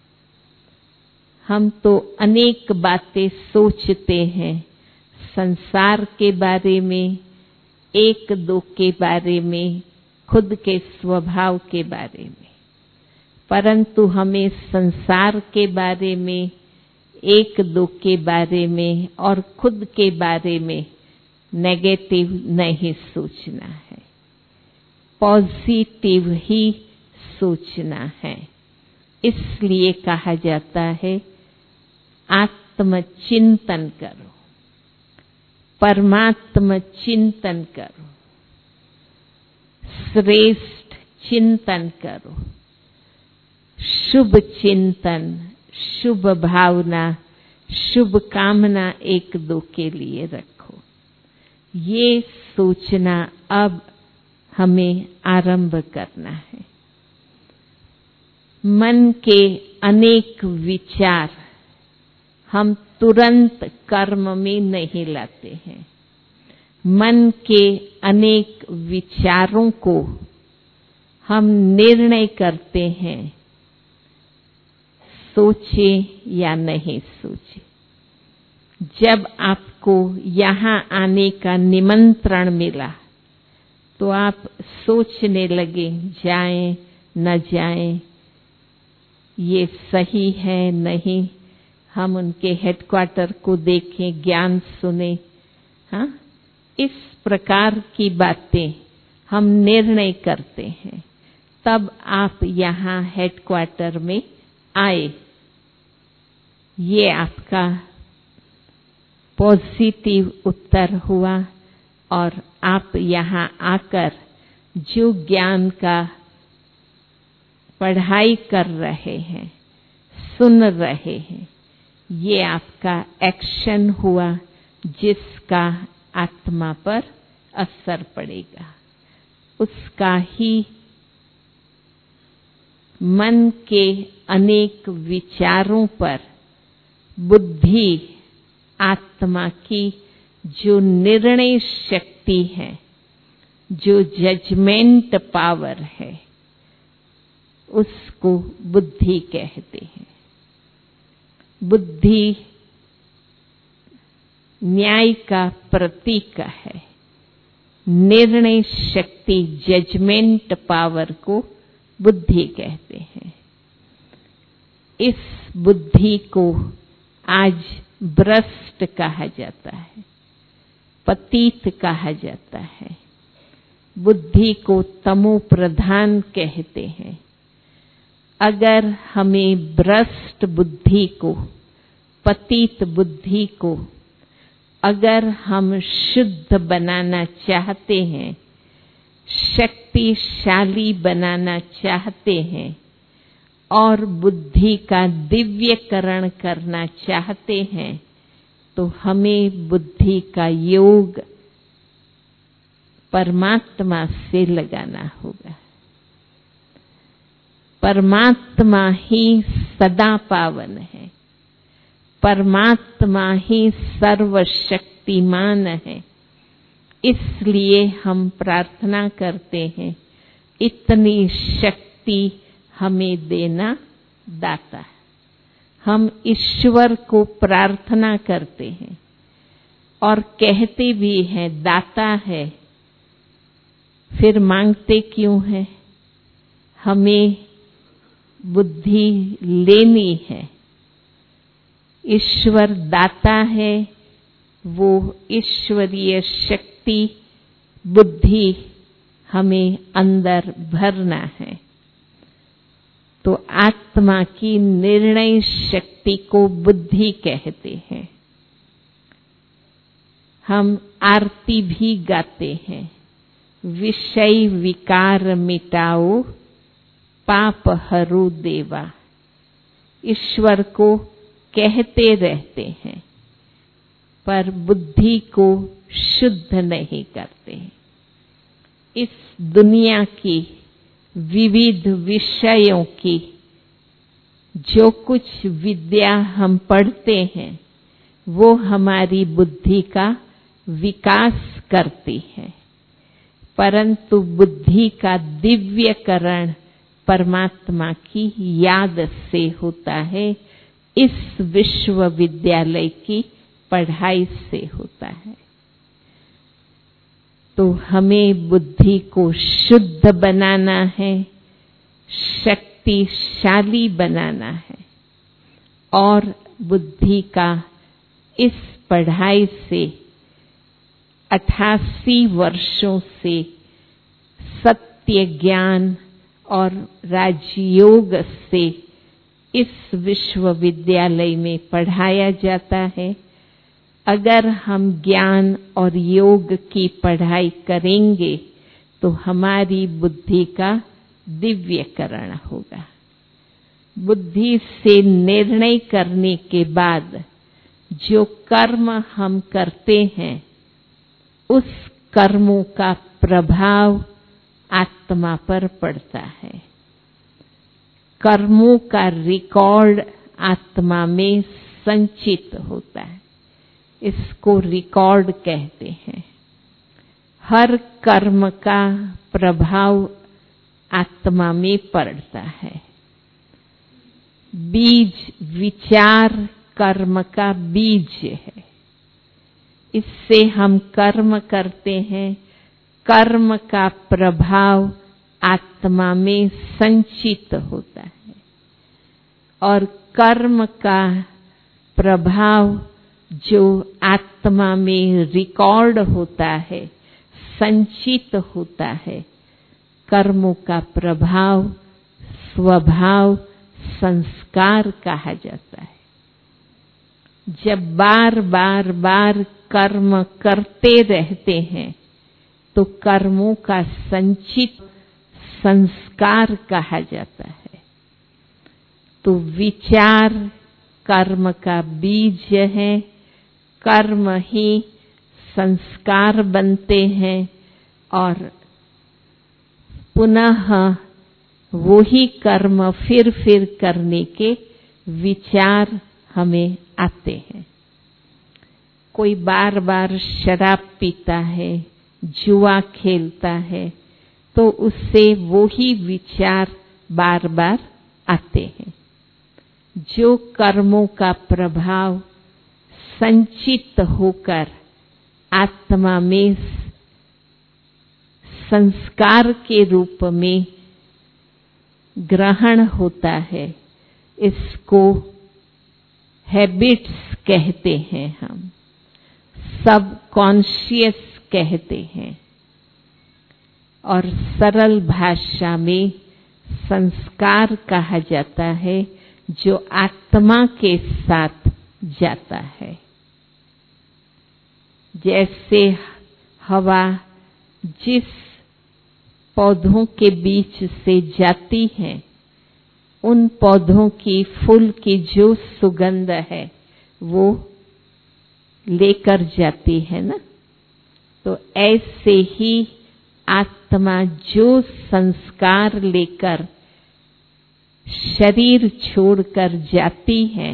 हम तो अनेक बातें सोचते हैं, संसार के बारे में, एक दो के बारे में, खुद के स्वभाव के बारे में, परंतु हमें संसार के बारे में, एक दो के बारे में और खुद के बारे में नेगेटिव नहीं सोचना है, पॉजिटिव ही सोचना है। इसलिए कहा जाता है आत्मचिंतन करो, परमात्म चिंतन करो, श्रेष्ठ चिंतन करो, शुभ चिंतन, शुभ भावना, शुभ कामना एक दो के लिए रखो। ये सोचना अब हमें आरंभ करना है। मन के अनेक विचार हम तुरंत कर्म में नहीं लाते हैं। मन के अनेक विचारों को हम निर्णय करते हैं, सोचे या नहीं सोचे। जब आपको यहाँ आने का निमंत्रण मिला तो आप सोचने लगे जाएं न जाएं, ये सही है नहीं, हम उनके हेडक्वार्टर को देखें, ज्ञान सुने। हाँ, इस प्रकार की बातें हम निर्णय करते हैं। तब आप यहाँ हेडक्वार्टर में आए, ये आपका पॉजिटिव उत्तर हुआ और आप यहाँ आकर जो ज्ञान का पढ़ाई कर रहे हैं, सुन रहे हैं, ये आपका एक्शन हुआ जिसका आत्मा पर असर पड़ेगा। उसका ही मन के अनेक विचारों पर बुद्धि, आत्मा की जो निर्णय शक्ति है, जो जजमेंट पावर है, उसको बुद्धि कहते हैं। बुद्धि न्याय का प्रतीक है। निर्णय शक्ति, जजमेंट पावर को बुद्धि कहते हैं। इस बुद्धि को आज भ्रष्ट कहा जाता है, पतित कहा जाता है। बुद्धि को तमो प्रधान कहते हैं। अगर हमें भ्रष्ट बुद्धि को, पतित बुद्धि को अगर हम शुद्ध बनाना चाहते हैं, शक्तिशाली बनाना चाहते हैं और बुद्धि का दिव्यकरण करना चाहते हैं, तो हमें बुद्धि का योग परमात्मा से लगाना होगा। परमात्मा ही सदा पावन है, परमात्मा ही सर्वशक्तिमान है। इसलिए हम प्रार्थना करते हैं, इतनी शक्ति हमें देना दाता। हम ईश्वर को प्रार्थना करते हैं और कहते भी हैं दाता है, फिर मांगते क्यों हैं? हमें बुद्धि लेनी है। ईश्वर दाता है, वो ईश्वरीय शक्ति, बुद्धि हमें अंदर भरना है। तो आत्मा की निर्णय शक्ति को बुद्धि कहते हैं। हम आरती भी गाते हैं, विषय विकार मिटाओ पाप हरू देवा। ईश्वर को कहते रहते हैं पर बुद्धि को शुद्ध नहीं करते। इस दुनिया की विविध विषयों की जो कुछ विद्या हम पढ़ते हैं वो हमारी बुद्धि का विकास करती है, परंतु बुद्धि का दिव्यकरण परमात्मा की याद से होता है, इस विश्वविद्यालय की पढ़ाई से होता है। तो हमें बुद्धि को शुद्ध बनाना है, शक्तिशाली बनाना है और बुद्धि का इस पढ़ाई से 88 वर्षों से सत्य ज्ञान और राजयोग से इस विश्वविद्यालय में पढ़ाया जाता है। अगर हम ज्ञान और योग की पढ़ाई करेंगे तो हमारी बुद्धि का दिव्यकरण होगा। बुद्धि से निर्णय करने के बाद जो कर्म हम करते हैं उस कर्मों का प्रभाव आत्मा पर पड़ता है। कर्मों का रिकॉर्ड आत्मा में संचित होता है, इसको रिकॉर्ड कहते हैं। हर कर्म का प्रभाव आत्मा में पड़ता है। बीज विचार कर्म का बीज है। इससे हम कर्म करते हैं, कर्म का प्रभाव आत्मा में संचित होता है और कर्म का प्रभाव जो आत्मा में रिकॉर्ड होता है, संचित होता है, कर्मों का प्रभाव स्वभाव संस्कार कहा जाता है। जब बार बार कर्म करते रहते हैं तो कर्मों का संचित संस्कार कहा जाता है। तो विचार कर्म का बीज है, कर्म ही संस्कार बनते हैं और पुनः वही कर्म फिर करने के विचार हमें आते हैं। कोई बार बार शराब पीता है, जुआ खेलता है, तो उससे वही विचार बार बार आते हैं। जो कर्मों का प्रभाव संचित होकर आत्मा में संस्कार के रूप में ग्रहण होता है, इसको हैबिट्स कहते हैं, हम सबकॉन्शियस कहते हैं और सरल भाषा में संस्कार कहा जाता है जो आत्मा के साथ जाता है। जैसे हवा जिस पौधों के बीच से जाती है, उन पौधों की फूल की जो सुगंध है वो लेकर जाती है ना, तो ऐसे ही आत्मा जो संस्कार लेकर शरीर छोड़कर जाती है,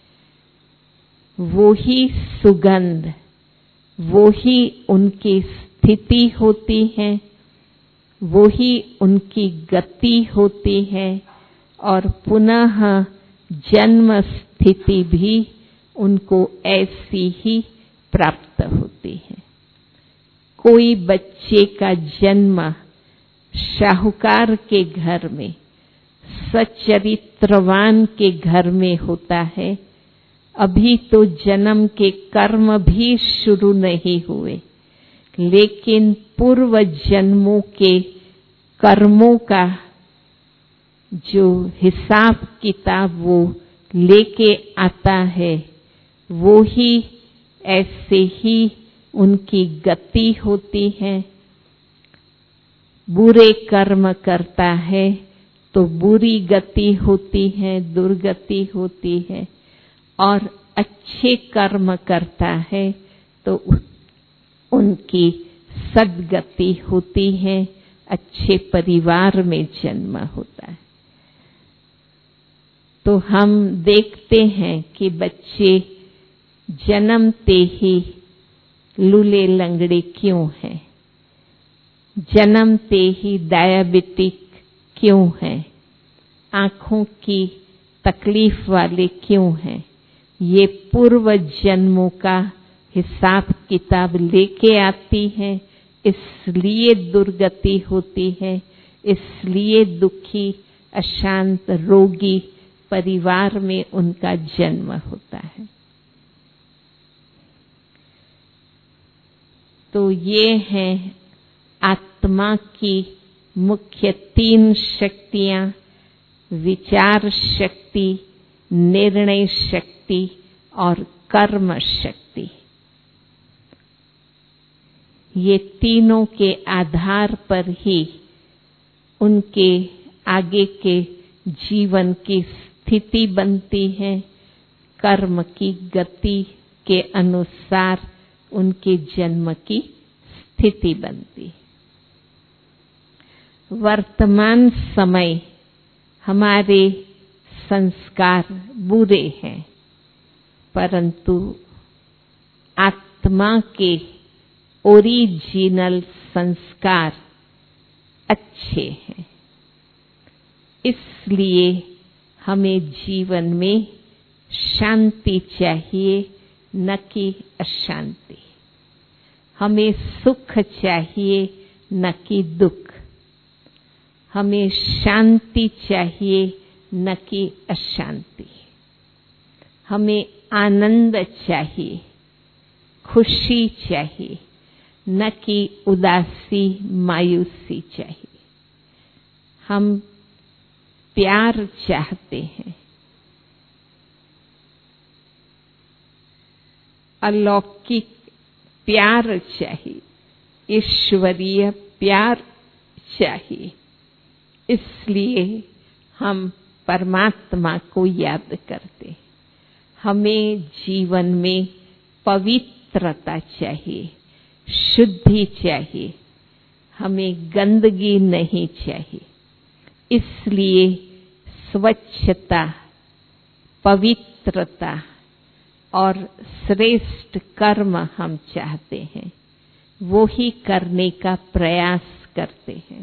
वो ही सुगंध, वो ही उनकी स्थिति होती है, वो ही उनकी गति होती है और पुनः जन्म स्थिति भी उनको ऐसी ही प्राप्त होती है। कोई बच्चे का जन्म शाहूकार के घर में, सच्चरित्रवान के घर में होता है, अभी तो जन्म के कर्म भी शुरू नहीं हुए, लेकिन पूर्व जन्मों के कर्मों का जो हिसाब किताब वो लेके आता है, वो ही ऐसे ही उनकी गति होती है। बुरे कर्म करता है तो बुरी गति होती है, दुर्गति होती है, और अच्छे कर्म करता है तो उनकी सद्गति होती है, अच्छे परिवार में जन्म होता है। तो हम देखते हैं कि बच्चे जन्मते ही लूले लंगड़े क्यों हैं, जन्मते ही डायबिटिक क्यों हैं, आँखों की तकलीफ वाले क्यों हैं। ये पूर्व जन्मों का हिसाब किताब लेके आती है, इसलिए दुर्गति होती है, इसलिए दुखी अशांत रोगी परिवार में उनका जन्म होता है। तो ये हैं आत्मा की मुख्य 3 शक्तियां, विचार शक्ति, निर्णय शक्ति और कर्म शक्ति। ये तीनों के आधार पर ही उनके आगे के जीवन की स्थिति बनती है। कर्म की गति के अनुसार उनके जन्म की स्थिति बनती है। वर्तमान समय हमारे संस्कार बुरे हैं, परंतु आत्मा के ओरिजिनल संस्कार अच्छे हैं। इसलिए हमें जीवन में शांति चाहिए, न कि अशांति। हमें सुख चाहिए, न कि दुख। हमें शांति चाहिए, न कि अशांति। हमें आनंद चाहिए, खुशी चाहिए, न कि उदासी मायूसी चाहिए। हम प्यार चाहते हैं, अलौकिक प्यार चाहिए, ईश्वरीय प्यार चाहिए। इसलिए हम परमात्मा को याद करते हैं। हमें जीवन में पवित्रता चाहिए, शुद्धि चाहिए, हमें गंदगी नहीं चाहिए। इसलिए स्वच्छता, पवित्रता और श्रेष्ठ कर्म हम चाहते हैं, वो ही करने का प्रयास करते हैं।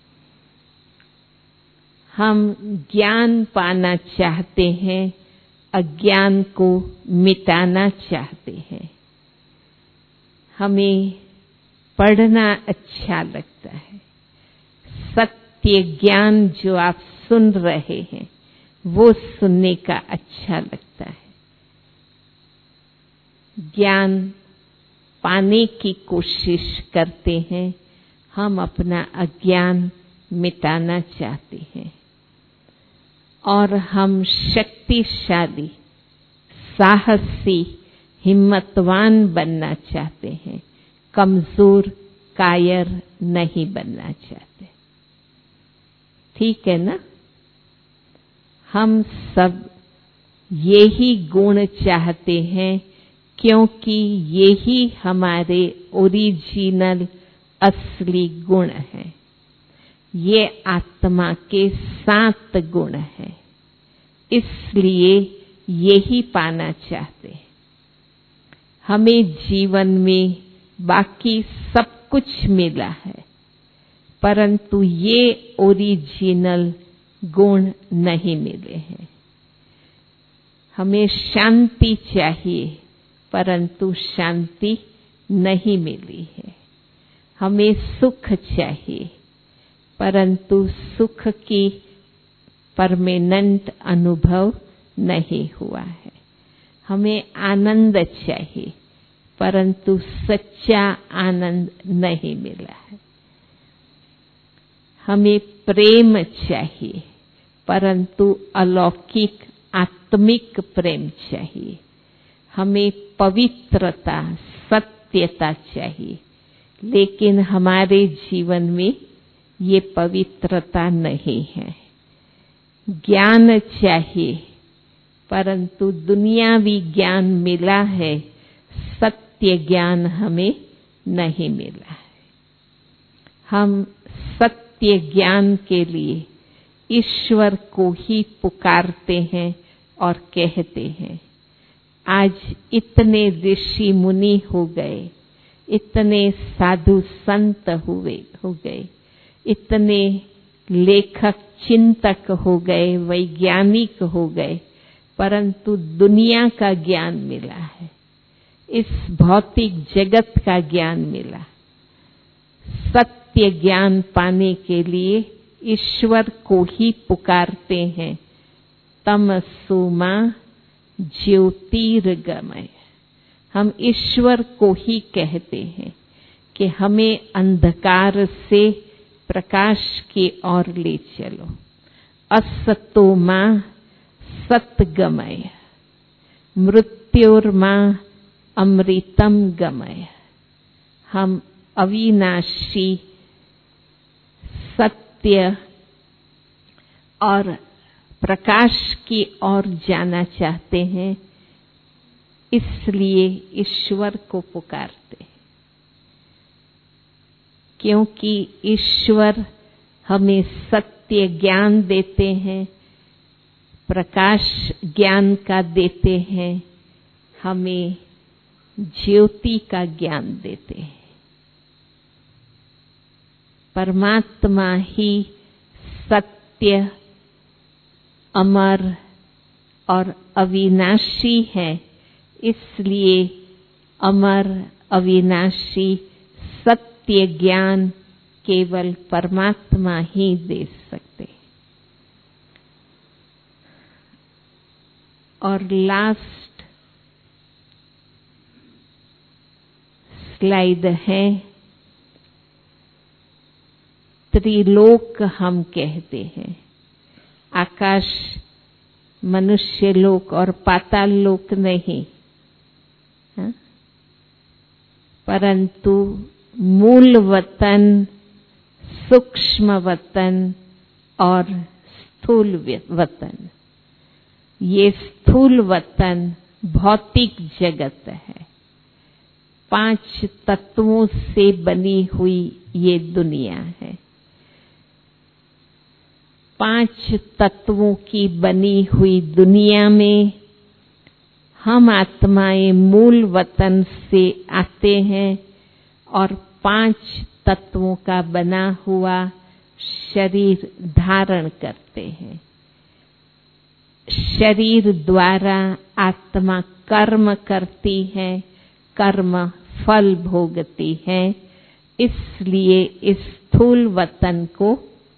हम ज्ञान पाना चाहते हैं, अज्ञान को मिटाना चाहते हैं। हमें पढ़ना अच्छा लगता है। सत्य ज्ञान जो आप सुन रहे हैं, वो सुनने का अच्छा लगता है। ज्ञान पाने की कोशिश करते हैं, हम अपना अज्ञान मिटाना चाहते हैं और हम शक्तिशाली, साहसी, हिम्मतवान बनना चाहते हैं, कमजोर, कायर नहीं बनना चाहते। ठीक है ना? हम सब यही गुण चाहते हैं, क्योंकि यही हमारे ओरिजिनल असली गुण हैं। ये आत्मा के 7 गुण हैं, इसलिए यही पाना चाहते हैं। हमें जीवन में बाकी सब कुछ मिला है, परंतु ये ओरिजिनल गुण नहीं मिले हैं। हमें शांति चाहिए, परंतु शांति नहीं मिली है। हमें सुख चाहिए, परंतु सुख की परमानेंट अनुभव नहीं हुआ है। हमें आनंद चाहिए, परंतु सच्चा आनंद नहीं मिला है। हमें प्रेम चाहिए, परंतु अलौकिक आत्मिक प्रेम चाहिए। हमें पवित्रता, सत्यता चाहिए, लेकिन हमारे जीवन में ये पवित्रता नहीं है। ज्ञान चाहिए, परंतु दुनियावी ज्ञान मिला है, सत्य ज्ञान हमें नहीं मिला है। हम सत्य ज्ञान के लिए ईश्वर को ही पुकारते हैं और कहते हैं। आज इतने ऋषि मुनि हो गए, इतने साधु संत हो गए, इतने लेखक चिंतक हो गए, वैज्ञानिक हो गए, परंतु दुनिया का ज्ञान मिला है, इस भौतिक जगत का ज्ञान मिला। सत्य ज्ञान पाने के लिए ईश्वर को ही पुकारते हैं। तमसो मां ज्योतिर्गमय। हम ईश्वर को ही कहते हैं कि हमें अंधकार से प्रकाश की ओर ले चलो। असतो मां सतगमय। मृत्योर्मां अमृतम गमय। हम अविनाशी सत्य और प्रकाश की ओर जाना चाहते हैं, इसलिए ईश्वर को पुकारते हैं। क्योंकि ईश्वर हमें सत्य ज्ञान देते हैं, प्रकाश ज्ञान का देते हैं, हमें ज्योति का ज्ञान देते हैं। परमात्मा ही सत्य, अमर और अविनाशी है, इसलिए अमर अविनाशी सत्य ज्ञान केवल परमात्मा ही दे सकते। और लास्ट स्लाइड है, त्रिलोक हम कहते हैं। आकाश, मनुष्य लोक और पाताल लोक नहीं, परंतु मूल वतन, सूक्ष्म वतन और स्थूल वतन। ये स्थूल वतन भौतिक जगत है। 5 तत्वों से बनी हुई ये दुनिया है। 5 तत्वों की बनी हुई दुनिया में हम आत्माएं मूल वतन से आते हैं और 5 तत्वों का बना हुआ शरीर धारण करते हैं। शरीर द्वारा आत्मा कर्म करती है, कर्म फल भोगती है, इसलिए इस स्थूल वतन को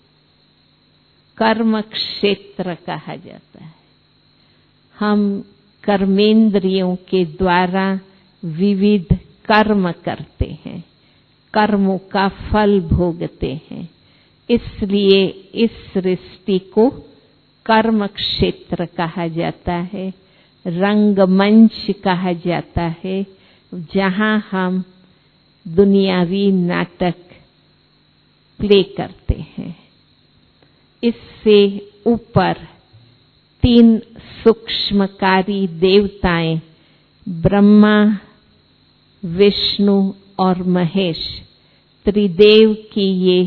कर्म क्षेत्र कहा जाता है। हम कर्मेंद्रियों के द्वारा विविध कर्म करते हैं, कर्मों का फल भोगते हैं, इसलिए इस सृष्टि को कर्म क्षेत्र कहा जाता है, रंगमंच कहा जाता है, जहां हम दुनियावी नाटक प्ले करते हैं। इससे ऊपर 3 सूक्ष्मकारी देवताएं ब्रह्मा, विष्णु और महेश, त्रिदेव की ये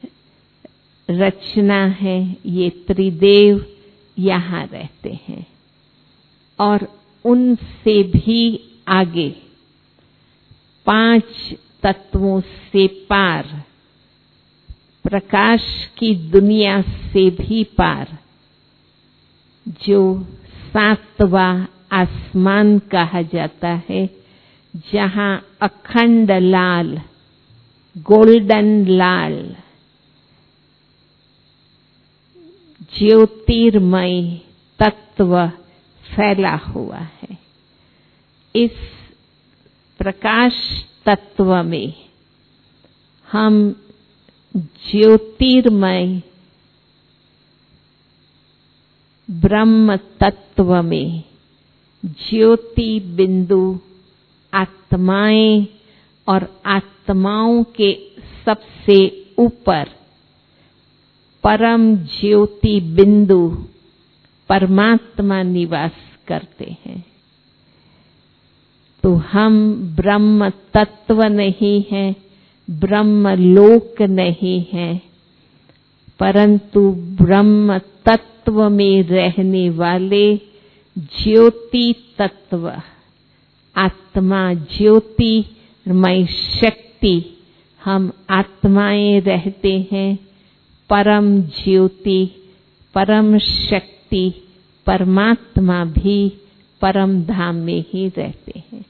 रचना है। ये त्रिदेव यहाँ रहते हैं और उनसे भी आगे 5 तत्वों से पार, प्रकाश की दुनिया से भी पार, जो 7वां आसमान कहा जाता है, जहां अखंड लाल, गोल्डन लाल, ज्योतिर्मय तत्व फैला हुआ है। इस प्रकाश तत्व में हम ज्योतिर्मय ब्रह्म तत्व में ज्योति बिंदु आत्माएं और आत्माओं के सबसे ऊपर परम ज्योति बिंदु परमात्मा निवास करते हैं। तो हम ब्रह्म तत्व नहीं है, ब्रह्म लोक नहीं है, परंतु ब्रह्म तत्व में रहने वाले ज्योति तत्व, आत्मा ज्योतिर्मय शक्ति, हम आत्माएं रहते हैं। परम ज्योति, परम शक्ति, परमात्मा भी परम धाम में ही रहते हैं।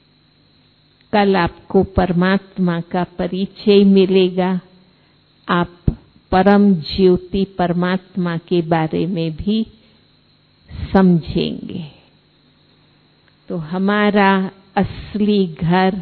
कल आपको परमात्मा का परिचय मिलेगा। आप परम ज्योति परमात्मा के बारे में भी समझेंगे। तो हमारा असली घर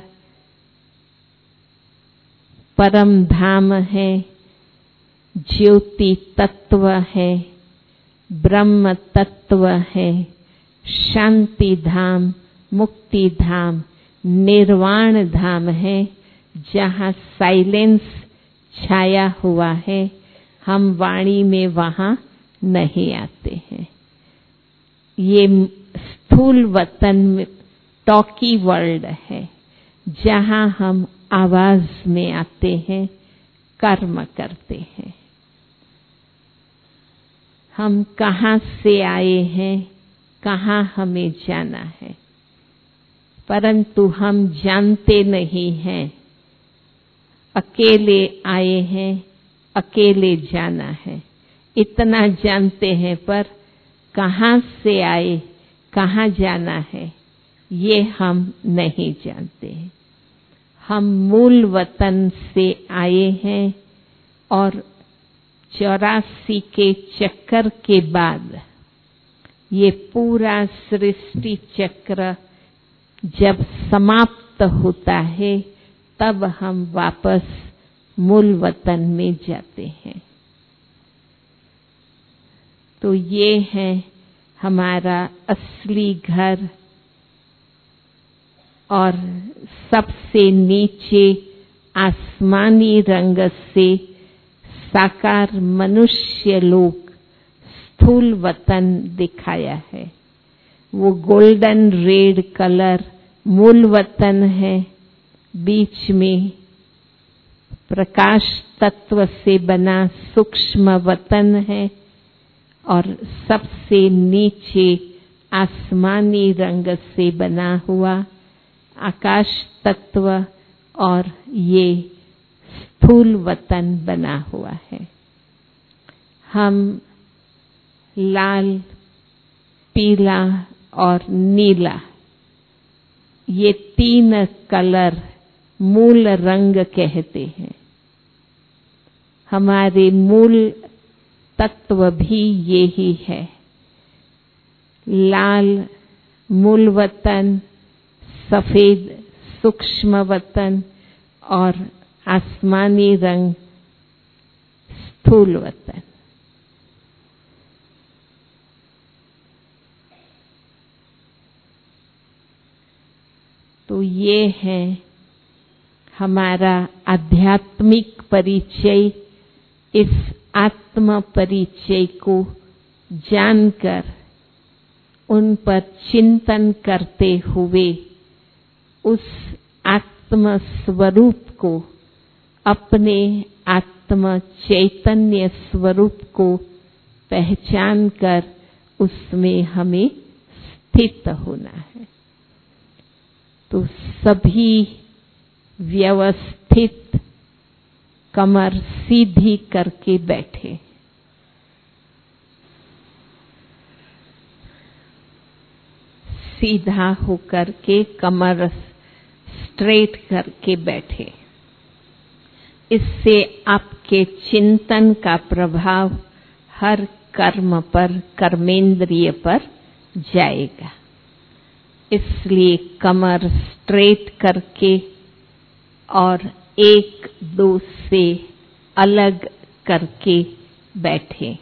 परम धाम है, ज्योति तत्व है, ब्रह्म तत्व है, शांति धाम, मुक्ति धाम, निर्वाण धाम है, जहाँ साइलेंस छाया हुआ है। हम वाणी में वहाँ नहीं आते हैं। ये स्थूल वतन में टॉकी वर्ल्ड है, जहाँ हम आवाज में आते हैं, कर्म करते हैं। हम कहाँ से आए हैं, कहाँ हमें जाना है, परंतु हम जानते नहीं हैं। अकेले आए हैं, अकेले जाना है, इतना जानते हैं, पर कहाँ से आए, कहाँ जाना है, ये हम नहीं जानते हैं। हम मूल वतन से आए हैं और 84 के चक्कर के बाद ये पूरा सृष्टि चक्र जब समाप्त होता है, तब हम वापस मूल वतन में जाते हैं। तो ये है हमारा असली घर। और सबसे नीचे आसमानी रंग से साकार मनुष्य लोक स्थूल वतन दिखाया है। वो गोल्डन रेड कलर मूल वतन है। बीच में प्रकाश तत्व से बना सूक्ष्म वतन है और सबसे नीचे आसमानी रंग से बना हुआ आकाश तत्व और ये स्थूल वतन बना हुआ है। हम लाल, पीला और नीला, ये 3 कलर मूल रंग कहते हैं। हमारे मूल तत्व भी यही है। लाल मूल वतन, सफेद सूक्ष्म वतन और आसमानी रंग स्थूल वतन। तो ये है हमारा आध्यात्मिक परिचय। इस आत्म परिचय को जानकर उन पर चिंतन करते हुए उस आत्म स्वरूप को, अपने आत्म चैतन्य स्वरूप को पहचान कर उसमें हमें स्थित होना है। तो सभी व्यवस्थित कमर सीधी करके बैठे। सीधा होकर के कमर स्ट्रेट करके बैठे। इससे आपके चिंतन का प्रभाव हर कर्म पर, कर्मेंद्रिय पर जाएगा। इसलिए कमर स्ट्रेट करके और 1-2 से अलग करके बैठे।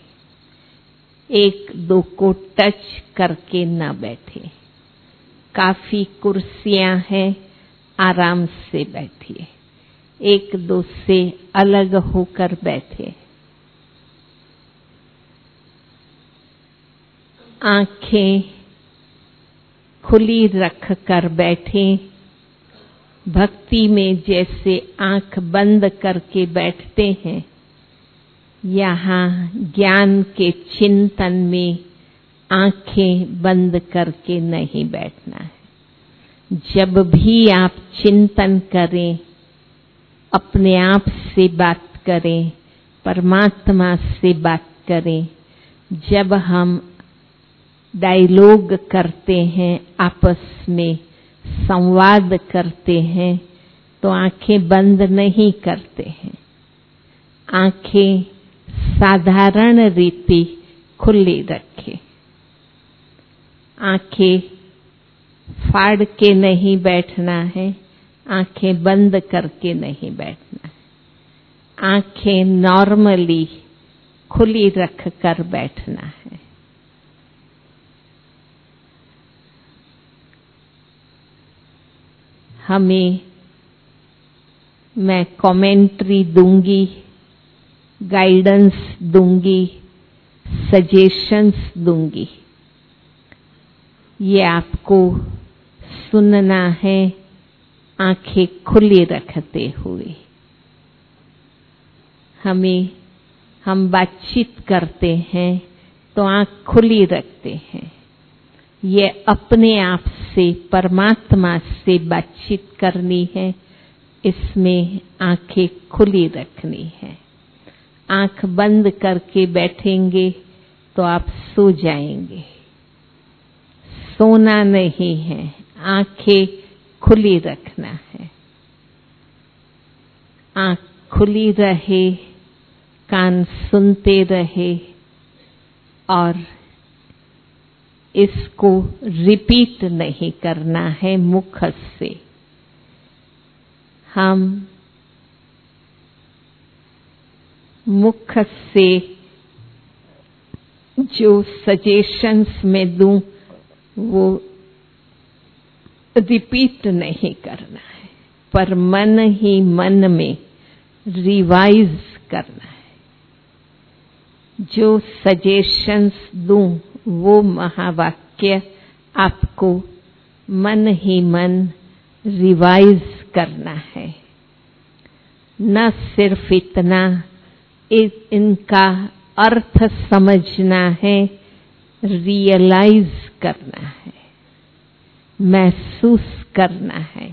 1-2 को टच करके न बैठे। काफी कुर्सियां हैं, आराम से बैठिए। 1-2 से अलग होकर बैठे। आंखें खुली रख कर बैठे। भक्ति में जैसे आंख बंद करके बैठते हैं, यहाँ ज्ञान के चिंतन में आंखें बंद करके नहीं बैठना है। जब भी आप चिंतन करें, अपने आप से बात करें, परमात्मा से बात करें। जब हम डायलॉग करते हैं, आपस में संवाद करते हैं, तो आंखें बंद नहीं करते हैं। आंखें साधारण रीति खुली रखें। आंखें फाड़ के नहीं बैठना है, आंखें बंद करके नहीं बैठना है। आंखें नॉर्मली खुली रख कर बैठना है। मैं कमेंट्री दूंगी, गाइडेंस दूंगी, सजेशंस दूंगी। ये आपको सुनना है आंखें खुली रखते हुए। हम बातचीत करते हैं तो आंख खुली रखते हैं। ये अपने आप से, परमात्मा से बातचीत करनी है, इसमें आंखें खुली रखनी है। आंख बंद करके बैठेंगे तो आप सो जाएंगे। सोना नहीं है, आंखें खुली रखना है। आंख खुली रहे, कान सुनते रहे और इसको रिपीट नहीं करना है मुख से। हम मुख से जो सजेशंस में दूं वो रिपीट नहीं करना है, पर मन ही मन में रिवाइज करना है। जो सजेशंस दूं वो महावाक्य आपको मन ही मन रिवाइज करना है। न सिर्फ इतना, इनका अर्थ समझना है, रियलाइज करना है, महसूस करना है।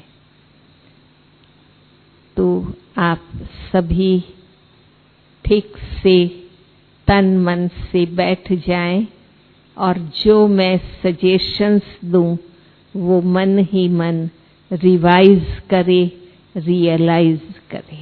तो आप सभी ठीक से तन मन से बैठ जाएं और जो मैं सजेशंस दूं वो मन ही मन रिवाइज करे, रियलाइज करे।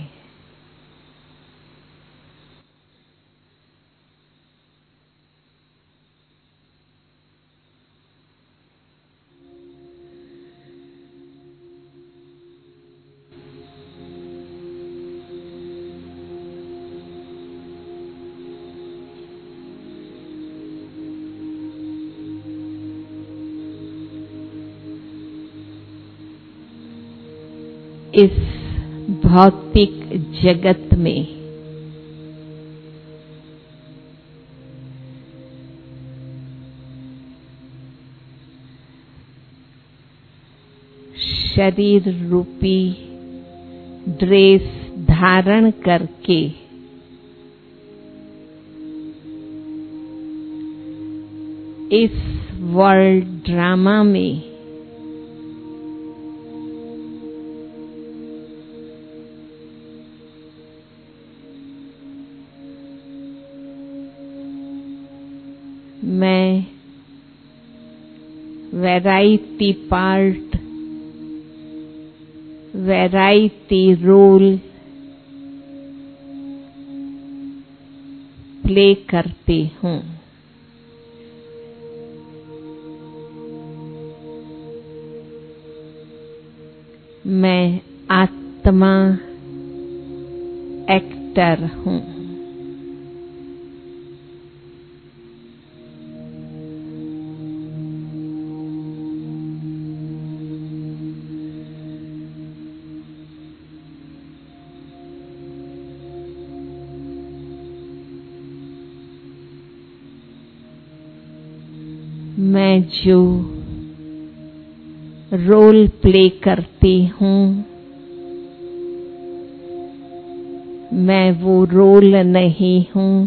इस भौतिक जगत में शरीर रूपी ड्रेस धारण करके इस वर्ल्ड ड्रामा में मैं variety part, variety role play करती हूँ। मैं आत्मा एक्टर हूँ। मैं जो रोल प्ले करती हूँ, मैं वो रोल नहीं हूँ।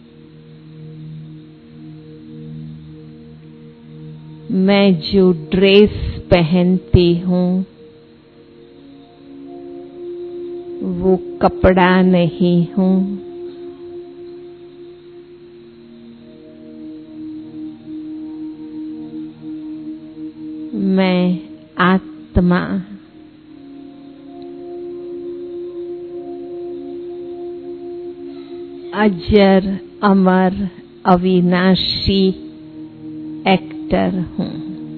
मैं जो ड्रेस पहनती हूँ वो कपड़ा नहीं हूँ। मैं आत्मा अजर अमर अविनाशी एक्टर हूँ।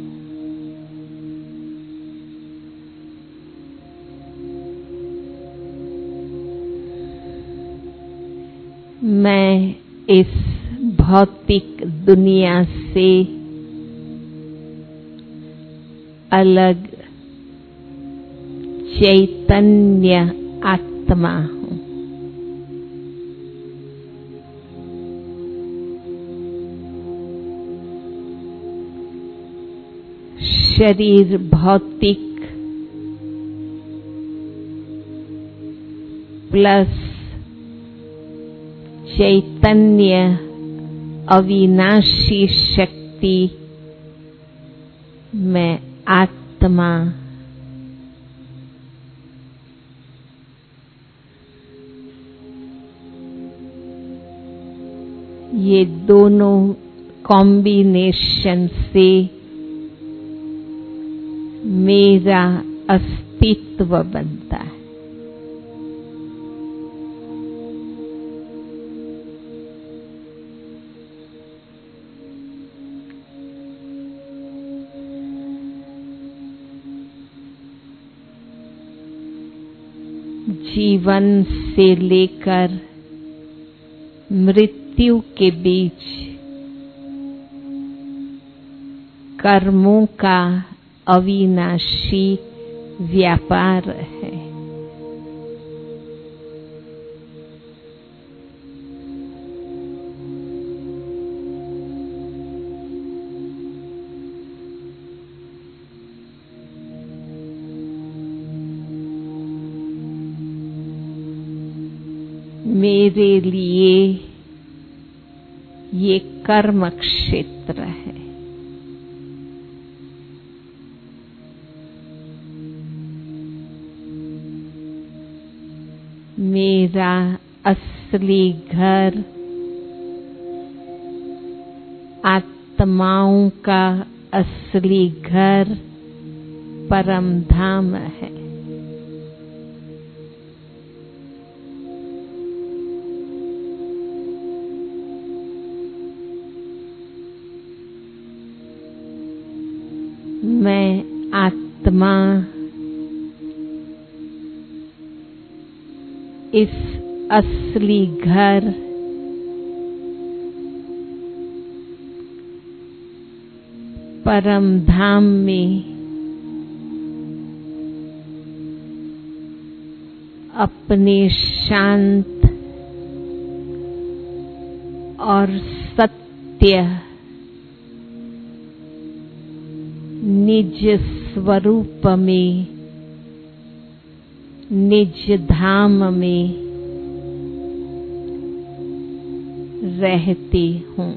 मैं इस भौतिक दुनिया से अलग चैतन्य आत्मा हूँ। शरीर भौतिक प्लस चैतन्य अविनाशी शक्ति में आत्मा ये दोनों कॉम्बिनेशन से मेरा अस्तित्व बनता है। जीवन से लेकर मृत्यु के बीच कर्मों का अविनाशी व्यापार है। मेरे लिए ये कर्म क्षेत्र है। मेरा असली घर आत्माओं का असली घर परम धाम है। मैं आत्मा इस असली घर परम धाम में अपने शांत और सत्य निज स्वरूप में निज धाम में रहती हूँ।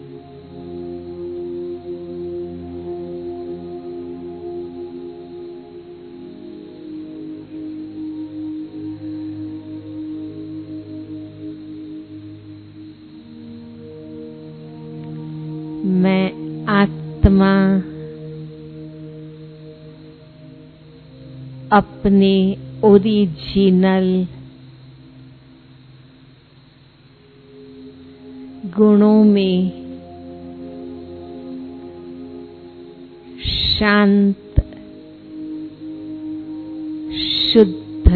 मैं आत्मा अपने ओरिजिनल गुणों में शांत, शुद्ध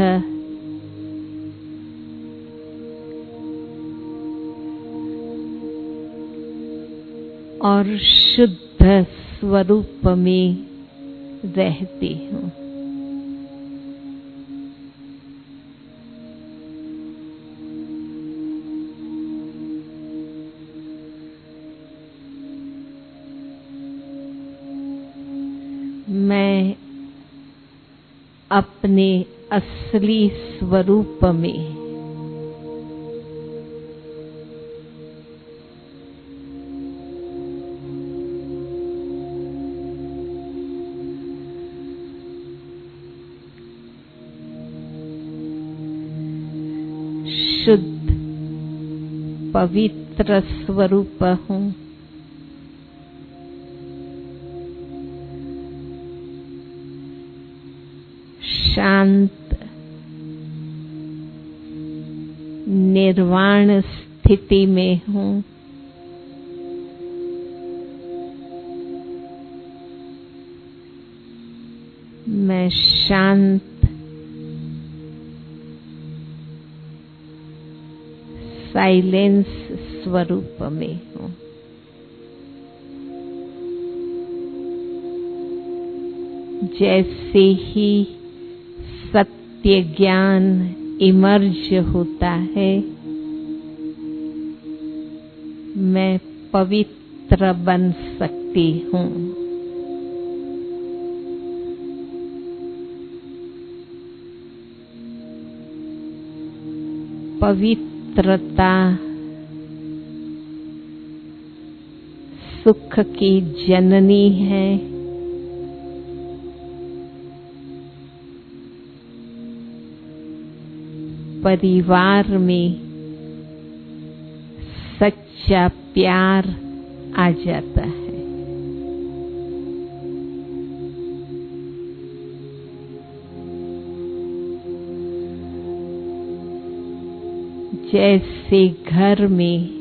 और शुद्ध स्वरूप में रहती हूँ। मैं अपने असली स्वरूप में शुद्ध पवित्र स्वरूप हूँ। शांत निर्वाण स्थिति में हूँ, मैं शांत साइलेंस स्वरूप में हूँ। जैसे ही सत्य ज्ञान इमर्ज होता है, मैं पवित्र बन सकती हूँ। पवित्रता सुख की जननी है। परिवार में सच्चा प्यार आ जाता है। जैसे घर में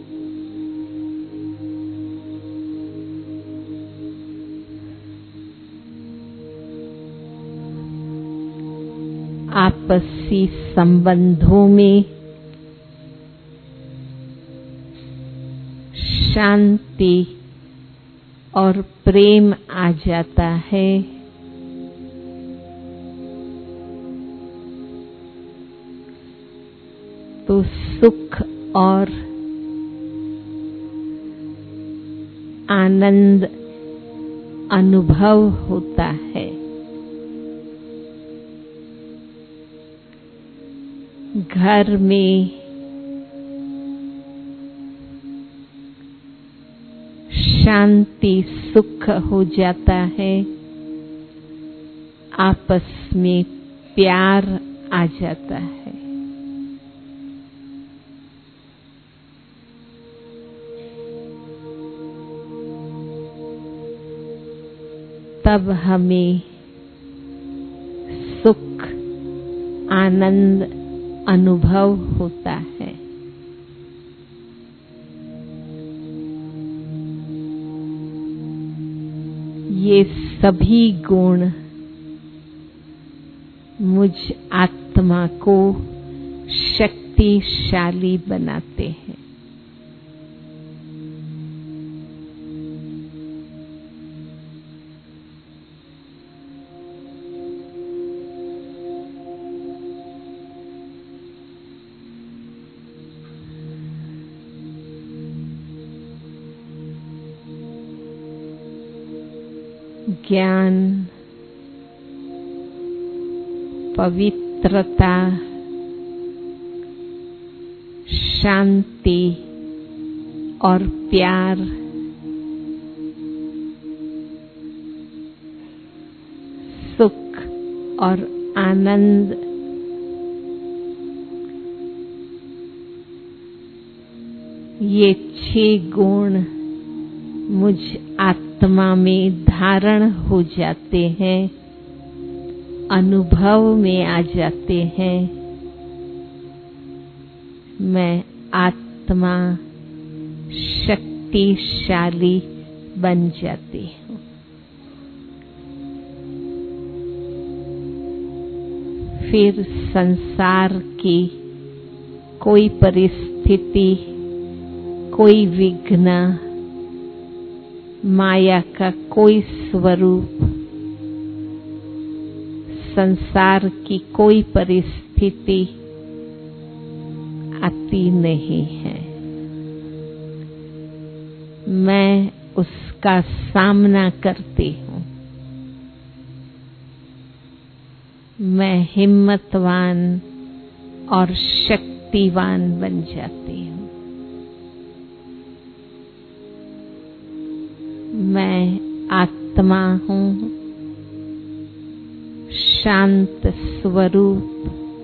आपसी संबंधों में शांति और प्रेम आ जाता है, तो सुख और आनंद अनुभव होता है। घर में शांति सुख हो जाता है, आपस में प्यार आ जाता है। तब हमें सुख आनंद अनुभव होता है। ये सभी गुण मुझ आत्मा को शक्तिशाली बनाते हैं। ज्ञान, पवित्रता, शांति और प्यार सुख और आनंद ये 6 गुण मुझ आत्मा में धारण हो जाते हैं, अनुभव में आ जाते हैं। मैं आत्मा शक्तिशाली बन जाती हूँ। फिर संसार की कोई परिस्थिति, कोई विघ्न, माया का कोई स्वरूप, संसार की कोई परिस्थिति आती नहीं है। मैं उसका सामना करती हूँ। मैं हिम्मतवान और शक्तिवान बन जाती हूँ। मैं आत्मा हूँ, शांत स्वरूप,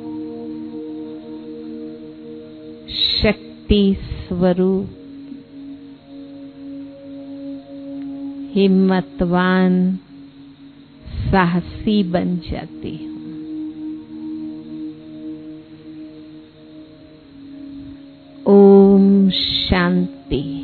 शक्ति स्वरूप, हिम्मतवान, साहसी बन जाती हूँ। ओम शांति।